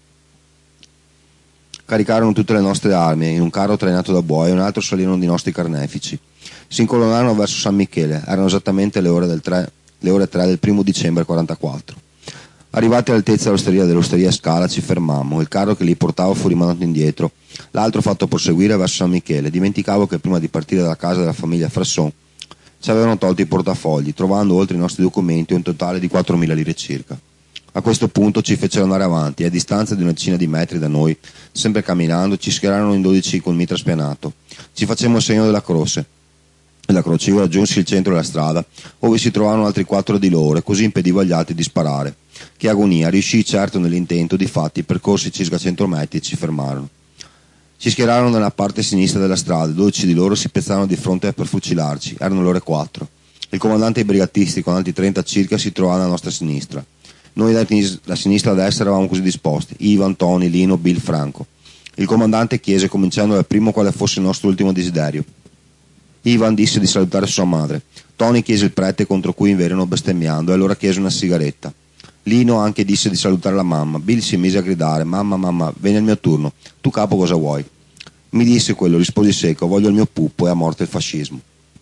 Caricarono tutte le nostre armi in un carro trainato da buoi e un altro salirono di nostri carnefici. Si incolonnarono verso San Michele, erano esattamente le ore 3 del 1 dicembre 44. Arrivati all'altezza dell'osteria Scala ci fermammo, il carro che li portava fu rimandato indietro, l'altro fatto proseguire verso San Michele. Dimenticavo che prima di partire dalla casa della famiglia Frasson Ci avevano tolto i portafogli, trovando oltre i nostri documenti un totale di 4.000 lire circa. A questo punto ci fecero andare avanti e a distanza di una decina di metri da noi, sempre camminando, ci schierarono in 12 col mitra spianato. Ci facemmo il segno della croce. La croce, io raggiunsi il centro della strada, dove si trovarono altri 4 di loro e così impedivo agli altri di sparare. Che agonia, riuscii certo nell'intento, difatti percorsi circa 100 metri e ci fermarono. Ci schierarono nella parte sinistra della strada, 12 di loro si piazzarono di fronte per fucilarci, erano le ore 4. Il comandante e i brigatisti con altri 30 circa si trovavano alla nostra sinistra. Noi da sinistra a destra eravamo così disposti, Ivan, Tony, Lino, Bill, Franco. Il comandante chiese, cominciando dal primo, quale fosse il nostro ultimo desiderio. Ivan disse di salutare sua madre. Tony chiese il prete contro cui inverano bestemmiando e allora chiese una sigaretta. Lino anche disse di salutare la mamma. Bill si mise a gridare: mamma, mamma, viene il mio turno. Tu capo cosa vuoi? Mi disse quello, risposi secco: voglio il mio puppo e a morte il fascismo.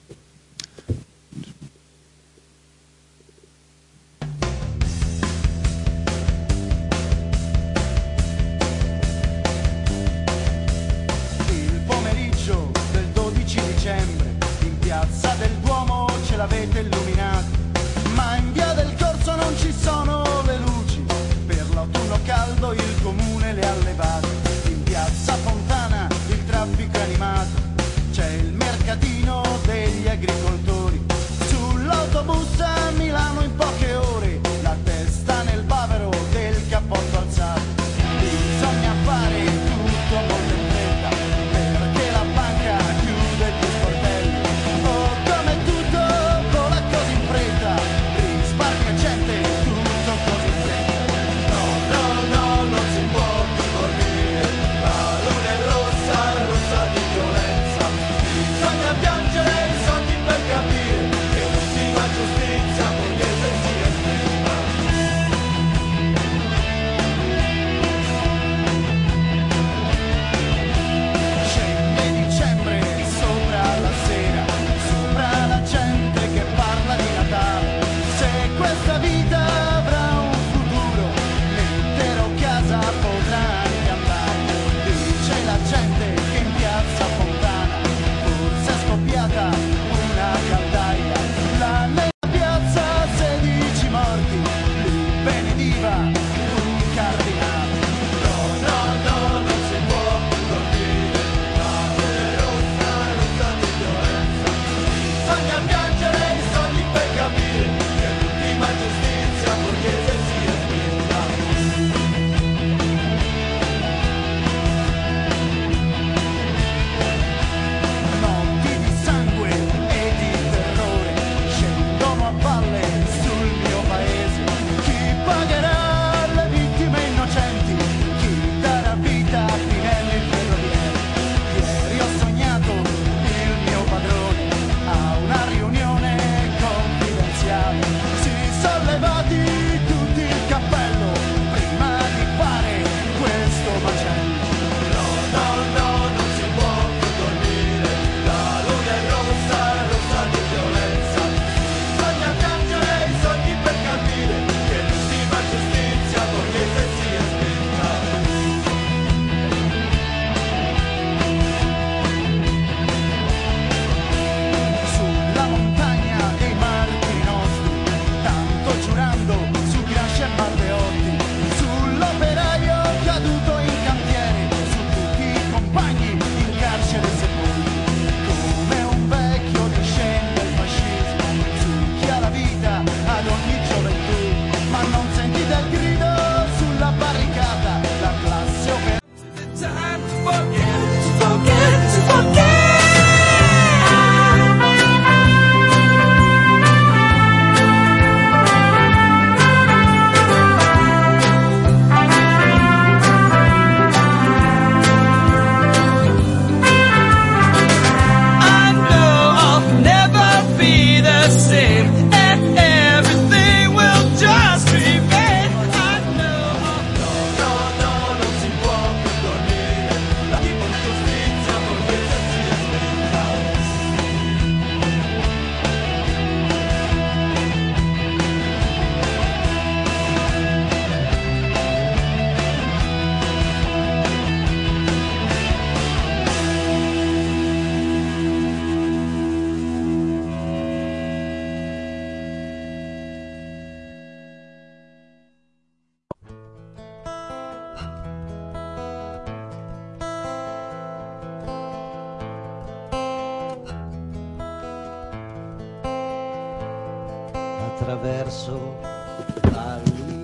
Il pomeriggio del 12 dicembre in piazza del Duomo ce l'avete illuminato, ma in via del Corso non ci sono le luci, per l'autunno caldo il comune le ha levate. In piazza Fontana il traffico è animato, c'è il mercatino degli agricoltori, sull'autobus a Milano in poche ore, la testa nel bavero del cappotto alzato. Bisogna fare tutto molto in fretta, perché la banca chiude più sportelli. Oh, come tutto vola così in fretta, risparmia gente, tutto così in fretta. No, no, no, non si può più dormire, la luna è rossa, rossa di violenza. Bisogna piangere i soldi per capire che l'ultima giustizia borghese si esprima. Scende dicembre sopra la sera, sopra la gente che parla di Natale. Se questa vita avrà un futuro, l'intero casa potrà anche andare. Dice la gente che in piazza Fontana forse è scoppiata una caldaia. Là nella piazza 16 morti, lì benediva un cardinale. No, no, no, non si può più dormire, la luna è rossa, rossa di violenza. Bisogna piangere i soldi per capire che l'ultima giustizia borghese si respinta. Notti di sangue e di terrore scendono a valle sul mio paese. Chi pagherà le vittime innocenti? Chi darà vita a Pinelli ferrovieri? Ieri ho sognato il mio padrone a una riunione attraverso valli.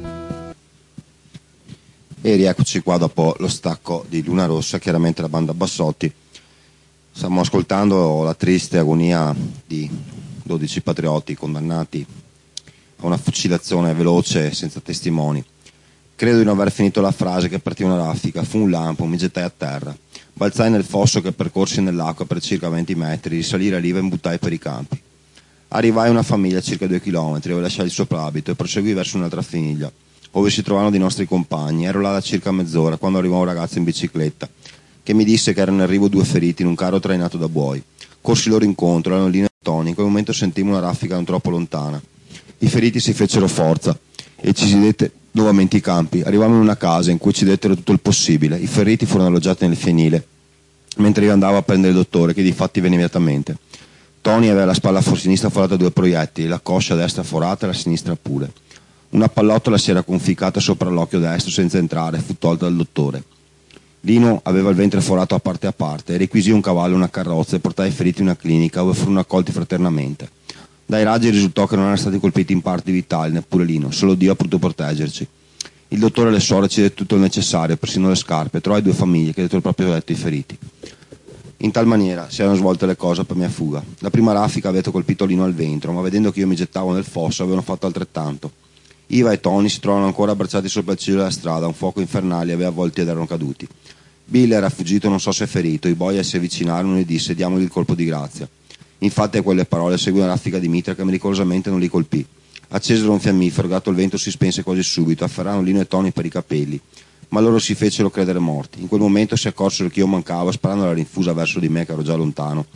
E rieccoci qua dopo lo stacco di Luna Rossa, chiaramente la banda Bassotti. Stiamo ascoltando la triste agonia di 12 patrioti condannati a una fucilazione veloce senza testimoni. Credo di non aver finito la frase che partì una raffica, fu un lampo, mi gettai a terra. Balzai nel fosso che percorsi nell'acqua per circa 20 metri, risalì la riva e imbuttai per i campi. Arrivai a una famiglia a circa 2 chilometri, dove lasciai il soprabito e proseguì verso un'altra famiglia, dove si trovavano dei nostri compagni. Ero là da circa mezz'ora quando arrivò un ragazzo in bicicletta, che mi disse che erano in arrivo 2 feriti in un carro trainato da buoi. Corsi loro incontro, erano Lino e Tony. In quel momento sentimmo una raffica non troppo lontana. I feriti si fecero forza e ci si dette nuovamente i campi. Arrivammo in una casa in cui ci dettero tutto il possibile. I feriti furono alloggiati nel fienile, mentre io andavo a prendere il dottore, che di fatti venne immediatamente. Tony aveva la spalla sinistra forata 2 proiettili, la coscia destra forata e la sinistra pure. Una pallottola si era conficcata sopra l'occhio destro senza entrare, fu tolta dal dottore. Lino aveva il ventre forato a parte e requisì un cavallo e una carrozza e portai i feriti in una clinica dove furono accolti fraternamente. Dai raggi risultò che non erano stati colpiti in parti vitali, neppure Lino, solo Dio ha potuto proteggerci. Il dottore e le suore ci diede tutto il necessario, persino le scarpe, trovai 2 famiglie che dietro il proprio letto i feriti. In tal maniera si erano svolte le cose per mia fuga. La prima raffica aveva colpito Lino al ventro, ma vedendo che io mi gettavo nel fosso avevano fatto altrettanto. Iva e Tony si trovavano ancora abbracciati sopra il ciglio della strada, un fuoco infernale li aveva avvolti ed erano caduti. Bill era fuggito, non so se ferito, i boia si avvicinarono e disse diamogli il colpo di grazia. Infatti a quelle parole seguì una raffica di mitra che miracolosamente non li colpì. Accesero un fiammifero, gatto il vento si spense quasi subito, afferrarono Lino e Tony per i capelli, ma loro si fecero credere morti. In quel momento si accorsero che io mancavo, sparando la rinfusa verso di me che ero già lontano.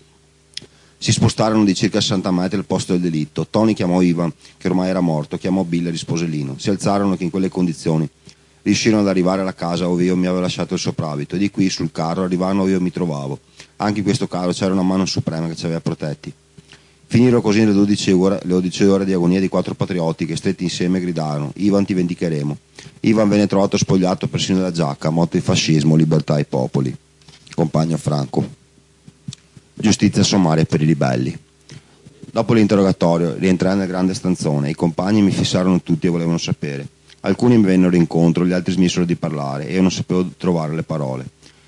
Si spostarono di circa 60 metri al posto del delitto. Tony chiamò Ivan, che ormai era morto, chiamò Bill e rispose Lino. Si alzarono che in quelle condizioni riuscirono ad arrivare alla casa dove io mi avevo lasciato il soprabito, e di qui sul carro arrivarono dove io mi trovavo. Anche in questo carro c'era una mano suprema che ci aveva protetti. Finirono così le 12 ore di agonia di 4 patrioti che stretti insieme gridarono Ivan ti vendicheremo. Ivan venne trovato spogliato persino della giacca, motto di fascismo, libertà ai popoli. Compagno Franco. Giustizia sommaria per i ribelli. Dopo l'interrogatorio rientrai nel grande stanzone. I compagni mi fissarono tutti e volevano sapere. Alcuni mi vennero incontro, gli altri smisero di parlare e io non sapevo trovare le parole.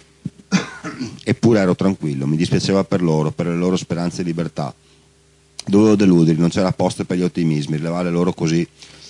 Eppure ero tranquillo, mi dispiaceva per loro, per le loro speranze di libertà. Dovevo deluderli, non c'era posto per gli ottimismi, rivelare loro così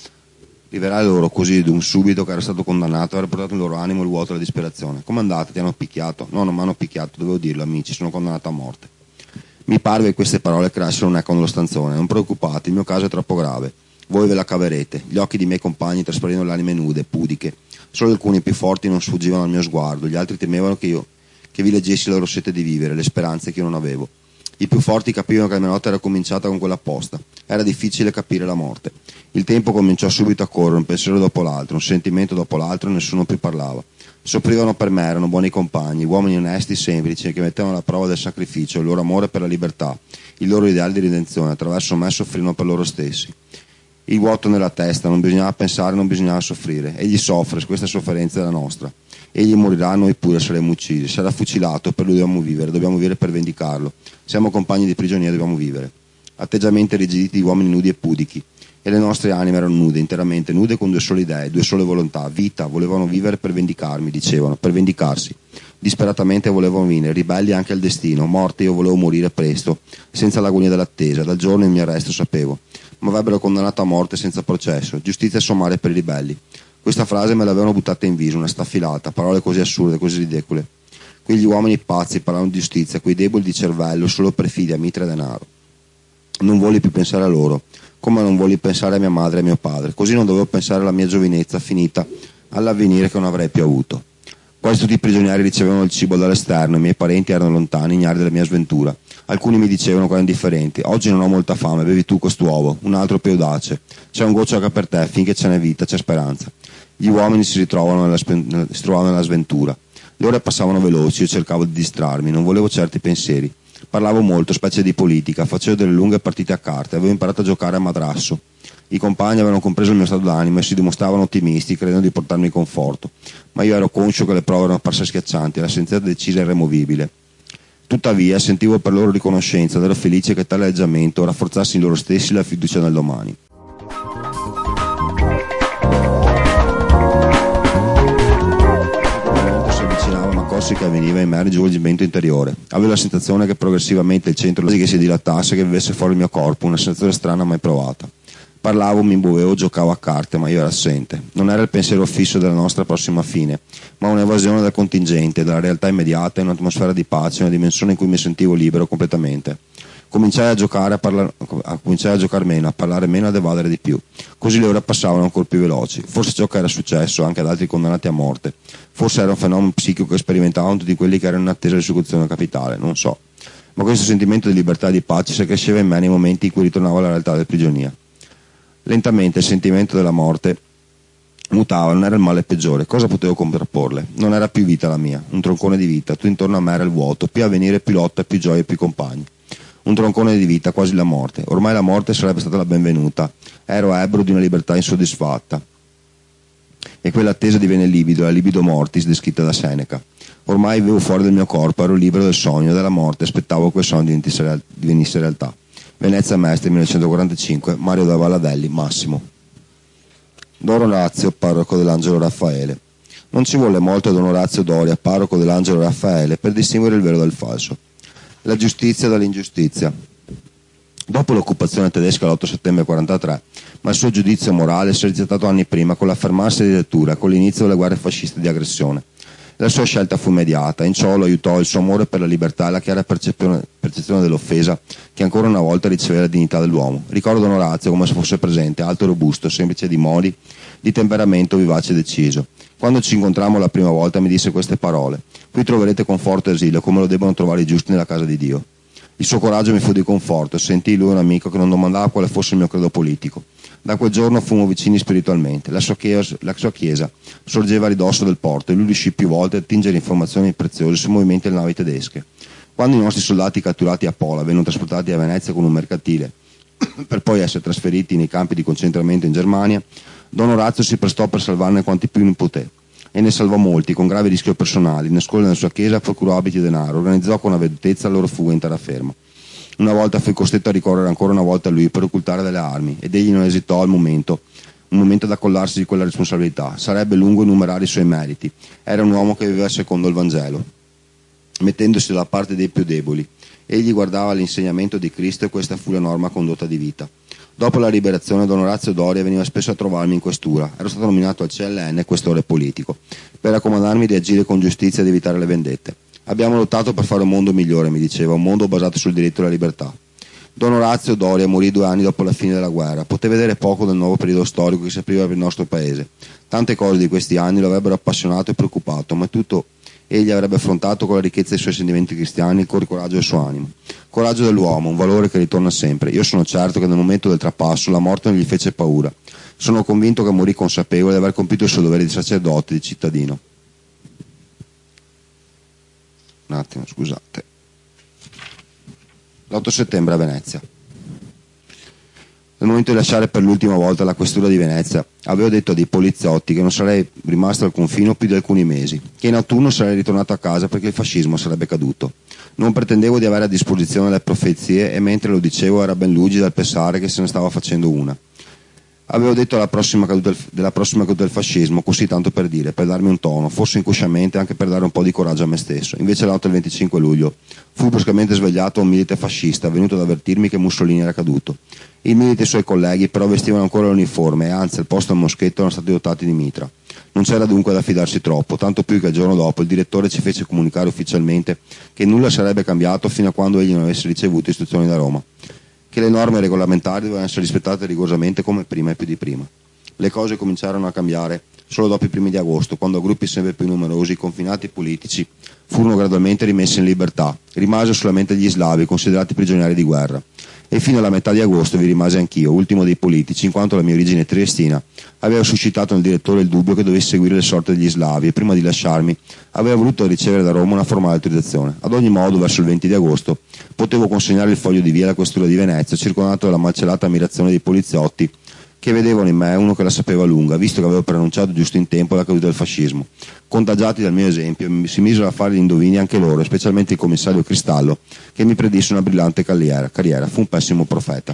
d'un subito che ero stato condannato, aver portato nel loro animo il vuoto della disperazione. Come andate? Ti hanno picchiato? No, non mi hanno picchiato, dovevo dirlo, amici, sono condannato a morte. Mi parve che queste parole creassero un eco nello stanzone. Non preoccupate, il mio caso è troppo grave. Voi ve la caverete. Gli occhi dei miei compagni trasparivano le anime nude, pudiche. Solo alcuni più forti non sfuggivano al mio sguardo, gli altri temevano che vi leggessi la loro sete di vivere, le speranze che io non avevo. I più forti capivano che la mia notte era cominciata con quella apposta. Era difficile capire la morte. Il tempo cominciò subito a correre, un pensiero dopo l'altro, un sentimento dopo l'altro e nessuno più parlava. Soffrivano per me, erano buoni compagni, uomini onesti, semplici, che mettevano alla prova del sacrificio, il loro amore per la libertà, il loro ideale di redenzione, attraverso me soffrirono per loro stessi. Il vuoto nella testa, non bisognava pensare, non bisognava soffrire. Egli soffre, questa sofferenza è la nostra. Egli morirà, noi pure saremo uccisi. Sarà fucilato, per lui dobbiamo vivere per vendicarlo. Siamo compagni di prigionia, dobbiamo vivere. Atteggiamenti rigiditi di uomini nudi e pudichi. E le nostre anime erano nude, interamente nude, con 2 sole idee, 2 sole volontà, vita, volevano vivere per vendicarmi, dicevano, per vendicarsi. Disperatamente volevano venire, ribelli anche al destino, morte io volevo morire presto, senza l'agonia dell'attesa, dal giorno il mio arresto sapevo. Ma avrebbero condannato a morte senza processo, giustizia sommaria per i ribelli. Questa frase me l'avevano buttata in viso, una staffilata, parole così assurde, così ridicole. Quegli uomini pazzi parlavano di giustizia, quei deboli di cervello, solo per figlia, mitra e denaro. Non volli più pensare a loro, come non volli pensare a mia madre e a mio padre, così non dovevo pensare alla mia giovinezza finita, all'avvenire che non avrei più avuto. Quasi tutti i prigionieri ricevevano il cibo dall'esterno, i miei parenti erano lontani, ignari della mia sventura. Alcuni mi dicevano con indifferenti, oggi non ho molta fame, bevi tu quest'uovo, un altro più audace, c'è un goccio per te, finché ce n'è vita, c'è speranza. Gli uomini si trovavano nella sventura. Le ore passavano veloci, io cercavo di distrarmi, non volevo certi pensieri. Parlavo molto, specie di politica, facevo delle lunghe partite a carte, avevo imparato a giocare a madrasso. I compagni avevano compreso il mio stato d'animo e si dimostravano ottimisti, credendo di portarmi conforto. Ma io ero conscio che le prove erano apparse schiaccianti e la sentenza decisa e irremovibile. Tuttavia sentivo per loro riconoscenza ed ero felice che tale atteggiamento rafforzasse in loro stessi la fiducia nel domani. distorsi che avveniva in me il svolgimento interiore. Avevo la sensazione che progressivamente il centro che si dilatasse, che vivesse fuori il mio corpo, una sensazione strana mai provata. Parlavo, mi muovevo, giocavo a carte, ma io ero assente. Non era il pensiero fisso della nostra prossima fine, ma un'evasione del contingente, della realtà immediata, in un'atmosfera di pace, una dimensione in cui mi sentivo libero completamente. Cominciai a giocare meno, a parlare meno, ad evadere di più. Così le ore passavano ancora più veloci. Forse ciò che era successo anche ad altri condannati a morte. Forse era un fenomeno psichico che sperimentavano tutti quelli che erano in attesa dell'esecuzione capitale, non so. Ma questo sentimento di libertà e di pace si accresceva in me nei momenti in cui ritornavo alla realtà del prigionia. Lentamente il sentimento della morte mutava, non era il male peggiore. Cosa potevo contrapporle? Non era più vita la mia, un troncone di vita. Tutto intorno a me era il vuoto, più avvenire, più lotta, più gioia, più compagni. Un troncone di vita, quasi la morte. Ormai la morte sarebbe stata la benvenuta. Ero ebbro di una libertà insoddisfatta. E quell'attesa divenne libido, la libido mortis descritta da Seneca. Ormai vivevo fuori del mio corpo, ero libero del sogno, della morte, aspettavo che quel sogno divenisse realtà. Venezia Mestre, 1945, Mario da Valladelli, Massimo. Don Orazio, parroco dell'Angelo Raffaele. Non ci volle molto a Don Orazio Doria, parroco dell'Angelo Raffaele, per distinguere il vero dal falso. La giustizia dall'ingiustizia. Dopo l'occupazione tedesca l'8 settembre 1943, ma il suo giudizio morale si è rigettato anni prima con l'affermarsi di dittatura, con l'inizio delle guerre fasciste di aggressione. La sua scelta fu immediata, in ciò lo aiutò il suo amore per la libertà e la chiara percezione dell'offesa che ancora una volta riceveva la dignità dell'uomo. Ricordo Don Orazio come se fosse presente, alto e robusto, semplice di modi, di temperamento vivace e deciso. Quando ci incontrammo la prima volta mi disse queste parole: qui troverete conforto e asilo come lo debbono trovare i giusti nella casa di Dio. Il suo coraggio mi fu di conforto, sentii lui un amico che non domandava quale fosse il mio credo politico. Da quel giorno fummo vicini spiritualmente. La sua chiesa sorgeva a ridosso del porto e lui riuscì più volte a attingere informazioni preziose sui movimenti delle navi tedesche. Quando i nostri soldati catturati a Pola vennero trasportati a Venezia con un mercantile per poi essere trasferiti nei campi di concentramento in Germania, Don Orazio si prestò per salvarne quanti più ne poté. E ne salvò molti, con grave rischio personale. Nascose nella sua chiesa, procurò abiti e denaro, organizzò con avvedutezza la loro fuga in terraferma. Una volta fu costretto a ricorrere ancora una volta a lui per occultare delle armi, ed egli non esitò al momento ad accollarsi di quella responsabilità. Sarebbe lungo enumerare i suoi meriti. Era un uomo che viveva secondo il Vangelo, mettendosi dalla parte dei più deboli. Egli guardava l'insegnamento di Cristo e questa fu la norma condotta di vita. Dopo la liberazione, Don Orazio Doria veniva spesso a trovarmi in questura. Ero stato nominato al CLN questore politico, per raccomandarmi di agire con giustizia e di evitare le vendette. Abbiamo lottato per fare un mondo migliore, mi diceva, un mondo basato sul diritto e la libertà. Don Orazio Doria morì 2 anni dopo la fine della guerra. Poté vedere poco del nuovo periodo storico che si apriva per il nostro paese. Tante cose di questi anni lo avrebbero appassionato e preoccupato, ma tutto egli avrebbe affrontato con la ricchezza dei suoi sentimenti cristiani e con il coraggio del suo animo. Coraggio dell'uomo, un valore che ritorna sempre. Io sono certo che nel momento del trapasso la morte non gli fece paura. Sono convinto che morì consapevole di aver compiuto il suo dovere di sacerdote, di cittadino. Un attimo, scusate. L'8 settembre a Venezia. Nel momento di lasciare per l'ultima volta la questura di Venezia, avevo detto a dei poliziotti che non sarei rimasto al confino più di alcuni mesi, che in autunno sarei ritornato a casa perché il fascismo sarebbe caduto. Non pretendevo di avere a disposizione le profezie e mentre lo dicevo era ben lungi dal pensare che se ne stava facendo una. Avevo detto della prossima caduta del fascismo, così tanto per dire, per darmi un tono, forse inconsciamente anche per dare un po' di coraggio a me stesso. Invece la notte del 25 luglio fu bruscamente svegliato un milite fascista venuto ad avvertirmi che Mussolini era caduto. Il milite e i suoi colleghi però vestivano ancora l'uniforme e anzi al posto del moschetto erano stati dotati di mitra. Non c'era dunque da fidarsi troppo, tanto più che il giorno dopo il direttore ci fece comunicare ufficialmente che nulla sarebbe cambiato fino a quando egli non avesse ricevuto istruzioni da Roma, che le norme regolamentari dovevano essere rispettate rigorosamente come prima e più di prima. Le cose cominciarono a cambiare solo dopo i primi di agosto, quando a gruppi sempre più numerosi i confinati politici furono gradualmente rimessi in libertà. Rimasero solamente gli slavi, considerati prigionieri di guerra. E fino alla metà di agosto vi rimasi anch'io, ultimo dei politici, in quanto la mia origine triestina aveva suscitato nel direttore il dubbio che dovessi seguire le sorti degli slavi e prima di lasciarmi aveva voluto ricevere da Roma una formale autorizzazione. Ad ogni modo, verso il 20 di agosto potevo consegnare il foglio di via alla questura di Venezia, circondato dalla malcelata ammirazione dei poliziotti che vedevano in me uno che la sapeva lunga, visto che avevo preannunciato giusto in tempo la caduta del fascismo. Contagiati dal mio esempio, si misero a fare gli indovini anche loro, specialmente il commissario Cristallo, che mi predisse una brillante carriera. Fu un pessimo profeta.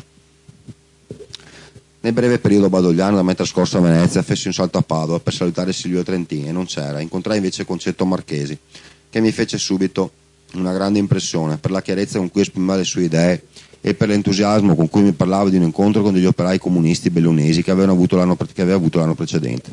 Nel breve periodo badogliano da me trascorso a Venezia, fessi un salto a Padova per salutare Silvio Trentini e non c'era. Incontrai invece Concetto Marchesi. che mi fece subito una grande impressione per la chiarezza con cui esprimeva le sue idee e per l'entusiasmo con cui mi parlava di un incontro con degli operai comunisti bellunesi che aveva avuto l'anno precedente.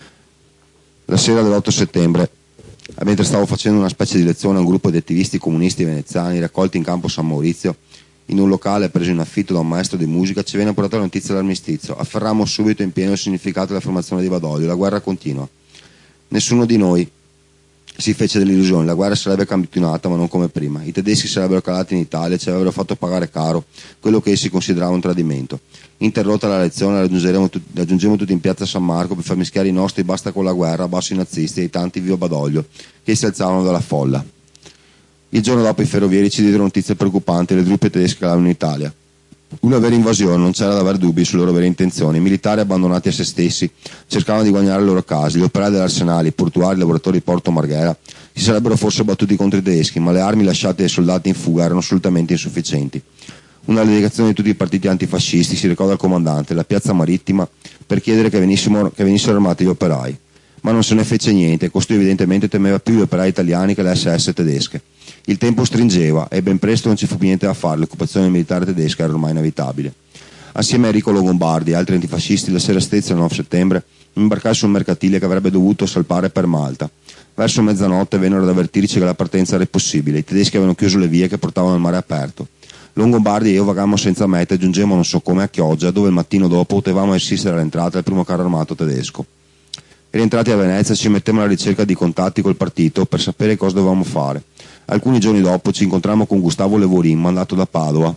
La sera dell'8 settembre, mentre stavo facendo una specie di lezione a un gruppo di attivisti comunisti veneziani raccolti in campo San Maurizio, in un locale preso in affitto da un maestro di musica, ci venne portata la notizia dell'armistizio. Afferrammo subito in pieno il significato della formazione di Badoglio. La guerra continua. Nessuno di noi si fece delle illusioni, la guerra sarebbe continuata ma non come prima. I tedeschi sarebbero calati in Italia e ci avrebbero fatto pagare caro quello che essi consideravano un tradimento. Interrotta la lezione, raggiungemmo tutti in piazza San Marco per far mischiare i nostri basta con la guerra, basso i nazisti e i tanti viva Badoglio che si alzavano dalla folla. Il giorno dopo i ferrovieri ci diedero notizie preoccupanti, le truppe tedesche calavano in Italia. Una vera invasione, non c'era da aver dubbi sulle loro vere intenzioni. I militari abbandonati a se stessi cercavano di guadagnare le loro case. Gli operai dell'arsenale, i portuari, i lavoratori di Porto Marghera si sarebbero forse battuti contro i tedeschi, ma le armi lasciate dai soldati in fuga erano assolutamente insufficienti. Una delegazione di tutti i partiti antifascisti si recò dal comandante alla piazza marittima per chiedere che venissero armati gli operai. Ma non se ne fece niente, costui evidentemente temeva più gli operai italiani che le SS tedesche. Il tempo stringeva e ben presto non ci fu più niente da fare, l'occupazione militare tedesca era ormai inevitabile. Assieme a Enrico Longobardi e altri antifascisti, la sera stessa del 9 settembre mi imbarcai su un mercatile che avrebbe dovuto salpare per Malta. Verso mezzanotte vennero ad avvertirci che la partenza era impossibile, i tedeschi avevano chiuso le vie che portavano al mare aperto. Longobardi e io vagammo senza meta e giungemmo non so come a Chioggia, dove il mattino dopo potevamo assistere all'entrata del primo carro armato tedesco. Rientrati a Venezia ci mettemmo alla ricerca di contatti col partito per sapere cosa dovevamo fare. Alcuni giorni dopo ci incontrammo con Gustavo Levorin, mandato da Padova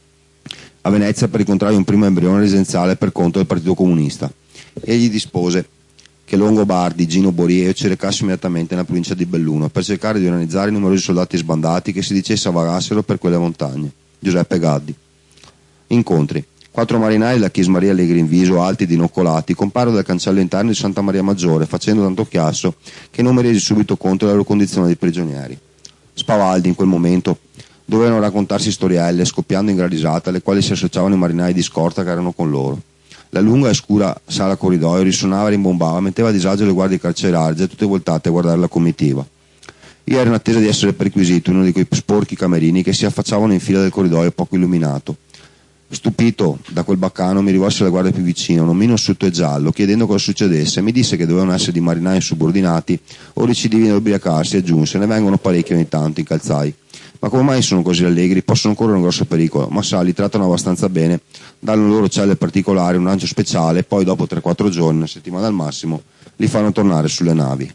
a Venezia per incontrare un primo embrione residenziale per conto del Partito Comunista. Egli dispose che Longobardi, Gino Borie e io ci recassimo immediatamente nella provincia di Belluno per cercare di organizzare i numerosi soldati sbandati che si dicesse vagassero per quelle montagne. Giuseppe Gaddi. Incontri. 4 marinai della Chiesa Maria Allegri in viso, alti ed inoccolati, comparono dal cancello interno di Santa Maria Maggiore, facendo tanto chiasso che non mi resi subito conto della loro condizione di prigionieri. Spavaldi, in quel momento, dovevano raccontarsi storielle, scoppiando in gran risata, alle quali si associavano i marinai di scorta che erano con loro. La lunga e scura sala corridoio risuonava e rimbombava, metteva a disagio le guardie carcerarie, tutte voltate a guardare la comitiva. Io ero in attesa di essere perquisito in uno di quei sporchi camerini che si affacciavano in fila del corridoio poco illuminato. Stupito da quel baccano mi rivolsi alla guardia più vicina, un omino asciutto e giallo, chiedendo cosa succedesse. Mi disse che dovevano essere di marinai subordinati o recidivi nell'ubriacarsi, aggiunse, ne vengono parecchi ogni tanto, incalzai. Ma come mai sono così allegri? Possono correre un grosso pericolo, ma sa, li trattano abbastanza bene, danno loro celle particolari, un lancio speciale, poi dopo 3-4 giorni, una settimana al massimo, li fanno tornare sulle navi.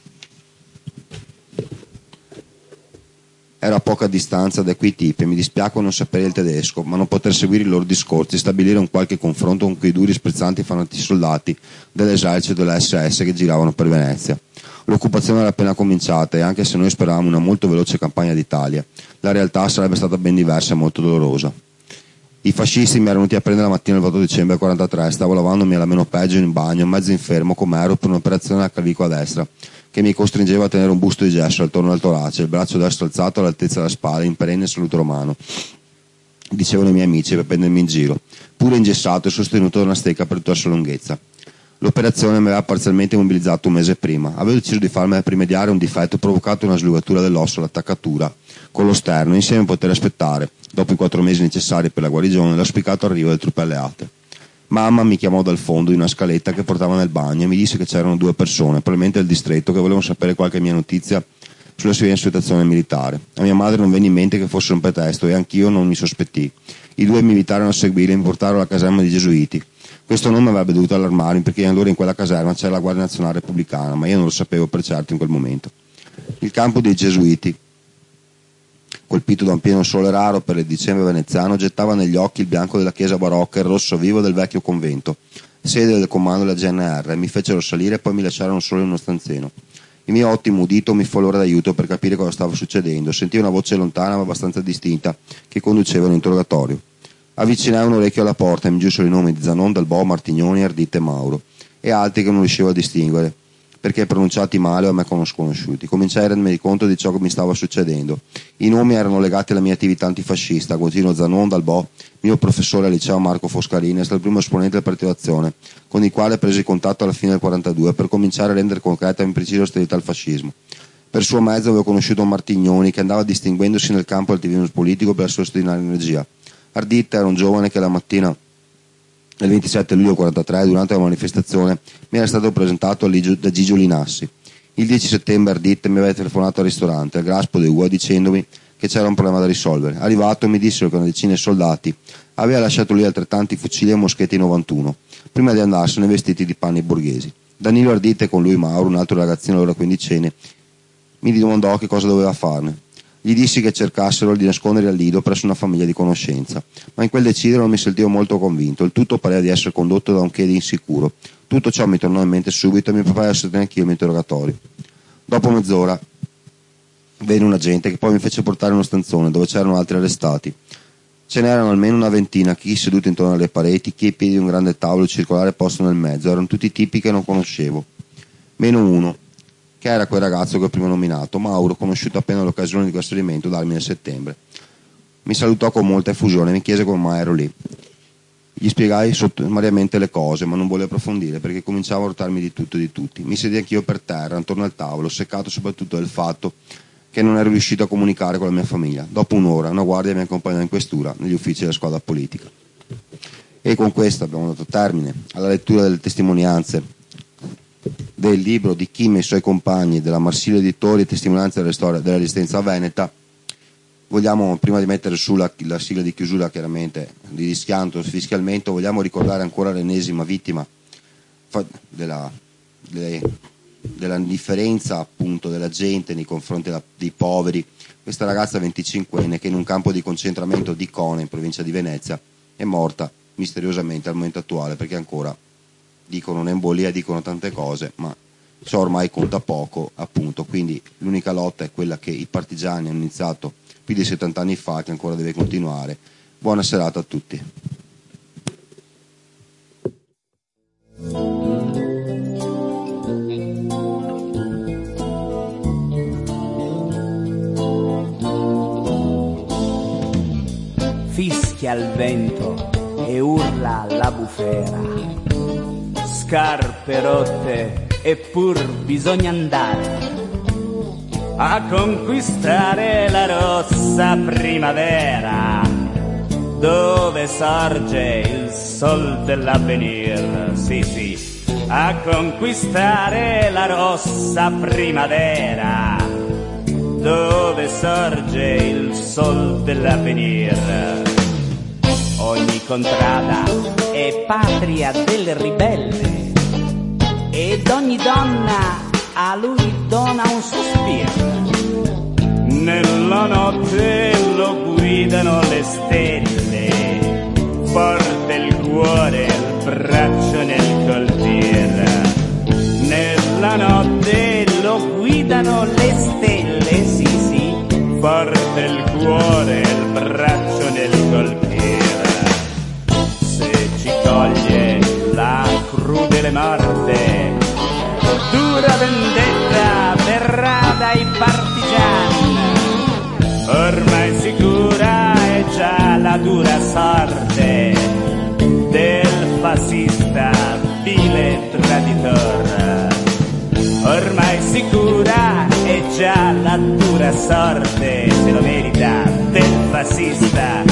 Ero a poca distanza da quei tipi e mi dispiacque non sapere il tedesco, ma non poter seguire i loro discorsi e stabilire un qualche confronto con quei duri, sprezzanti fanatici soldati dell'esercito e della SS che giravano per Venezia. L'occupazione era appena cominciata e anche se noi speravamo una molto veloce campagna d'Italia, la realtà sarebbe stata ben diversa e molto dolorosa. I fascisti mi erano venuti a prendere la mattina del 8 dicembre 1943, stavo lavandomi alla meno peggio in bagno, mezzo infermo come ero per un'operazione alla clavicola destra, che mi costringeva a tenere un busto di gesso attorno al torace, il braccio destro alzato all'altezza della spalla, in perenne saluto romano. Dicevano i miei amici per prendermi in giro, pure ingessato e sostenuto da una stecca per tutta la sua lunghezza. L'operazione mi aveva parzialmente immobilizzato un mese prima. Avevo deciso di farmi rimediare un difetto provocato una slugatura dell'osso, l'attaccatura, con lo sterno, insieme a poter aspettare, dopo i 4 mesi necessari per la guarigione, l'auspicato arrivo delle truppe alleate. Mamma mi chiamò dal fondo di una scaletta che portava nel bagno e mi disse che c'erano 2 persone, probabilmente del distretto, che volevano sapere qualche mia notizia sulla sua situazione militare. A mia madre non venne in mente che fosse un pretesto e anch'io non mi sospettii. I 2 mi invitarono a seguire e mi portarono alla caserma dei Gesuiti. Questo non mi avrebbe dovuto allarmarmi perché allora in quella caserma c'era la Guardia Nazionale Repubblicana, ma io non lo sapevo per certo in quel momento. Il campo dei Gesuiti, colpito da un pieno sole raro per il dicembre veneziano, gettava negli occhi il bianco della chiesa barocca e il rosso vivo del vecchio convento, sede del comando della GNR. Mi fecero salire e poi mi lasciarono solo in uno stanzino. Il mio ottimo udito mi fu allora d'aiuto per capire cosa stava succedendo. Sentii una voce lontana ma abbastanza distinta che conduceva un interrogatorio. Avvicinai un orecchio alla porta e mi giunsero i nomi di Zanon, Dalbò, Martignoni, Ardite e Mauro e altri che non riuscivo a distinguere perché pronunciati male o a me sconosciuti. Cominciai a rendermi conto di ciò che mi stava succedendo. I nomi erano legati alla mia attività antifascista. Agostino Zanon, Dalbò, mio professore al liceo Marco Foscarini, è stato il primo esponente del Partito d'Azione, con il quale presi contatto alla fine del 1942 per cominciare a rendere concreta e imprecisa l'ostilità al fascismo. Per suo mezzo avevo conosciuto Martignoni, che andava distinguendosi nel campo attivismo politico per la sua straordinaria energia. Ardita era un giovane che la mattina del 27 luglio 1943, durante la manifestazione, mi era stato presentato da Gigio Linassi. Il 10 settembre Ardita mi aveva telefonato al ristorante, al Graspo de Ua, dicendomi che c'era un problema da risolvere. Arrivato mi dissero che una decina di soldati aveva lasciato lì altrettanti fucili e moschetti 91, prima di andarsene vestiti di panni borghesi. Danilo Ardita e con lui Mauro, un altro ragazzino allora quindicenne, mi domandò che cosa doveva farne. Gli dissi che cercassero di nascondere al Lido presso una famiglia di conoscenza, ma in quel decidere non mi sentivo molto convinto. Il tutto pareva di essere condotto da un che di insicuro. Tutto ciò mi tornò in mente subito e mi preparai a sostenere anch'io il mio interrogatorio. Dopo mezz'ora venne un agente che poi mi fece portare in uno stanzone dove c'erano altri arrestati. Ce n'erano almeno una ventina, chi seduto intorno alle pareti, chi ai piedi di un grande tavolo circolare posto nel mezzo. Erano tutti tipi che non conoscevo, meno uno, che era quel ragazzo che ho prima nominato, Mauro, conosciuto appena all'occasione di questo trasferimento darmi nel settembre. Mi salutò con molta effusione e mi chiese come mai ero lì. Gli spiegai sommariamente le cose, ma non volle approfondire perché cominciavo a rotarmi di tutto e di tutti. Mi sedii anch'io per terra, intorno al tavolo, seccato soprattutto del fatto che non ero riuscito a comunicare con la mia famiglia. Dopo un'ora una guardia mi accompagnò in questura negli uffici della squadra politica. E con questo abbiamo dato termine alla lettura delle testimonianze del libro di Kim e i suoi compagni della Marsilio Editori, testimonianze della storia della resistenza veneta. Vogliamo, prima di mettere su la sigla di chiusura, chiaramente di rischianto, fischialmente, vogliamo ricordare ancora l'ennesima vittima della indifferenza appunto della gente nei confronti dei poveri, questa ragazza 25enne che in un campo di concentramento di Cona in provincia di Venezia è morta misteriosamente al momento attuale, perché ancora dicono un'embolia, dicono tante cose, ma ciò ormai conta poco appunto. Quindi l'unica lotta è quella che i partigiani hanno iniziato più di 70 anni fa, che ancora deve continuare. Buona serata a tutti. Fischia il vento e urla la bufera, scarpe rotte eppur bisogna andare a conquistare la rossa primavera, dove sorge il sol dell'avvenir. Sì, sì, a conquistare la rossa primavera, dove sorge il sol dell'avvenir. Ogni contrada è patria del ribelle ed ogni donna a lui dona un sospiro. Nella notte lo guidano le stelle, forte il cuore, il braccio nel colpire. Nella notte lo guidano le stelle, sì sì, forte il cuore, il braccio nel colpire. Se ci coglie la crudele morte, dura vendetta verrà dai partigiani, ormai sicura è già la dura sorte del fascista vile traditor. Ormai sicura è già la dura sorte, se lo merita, del fascista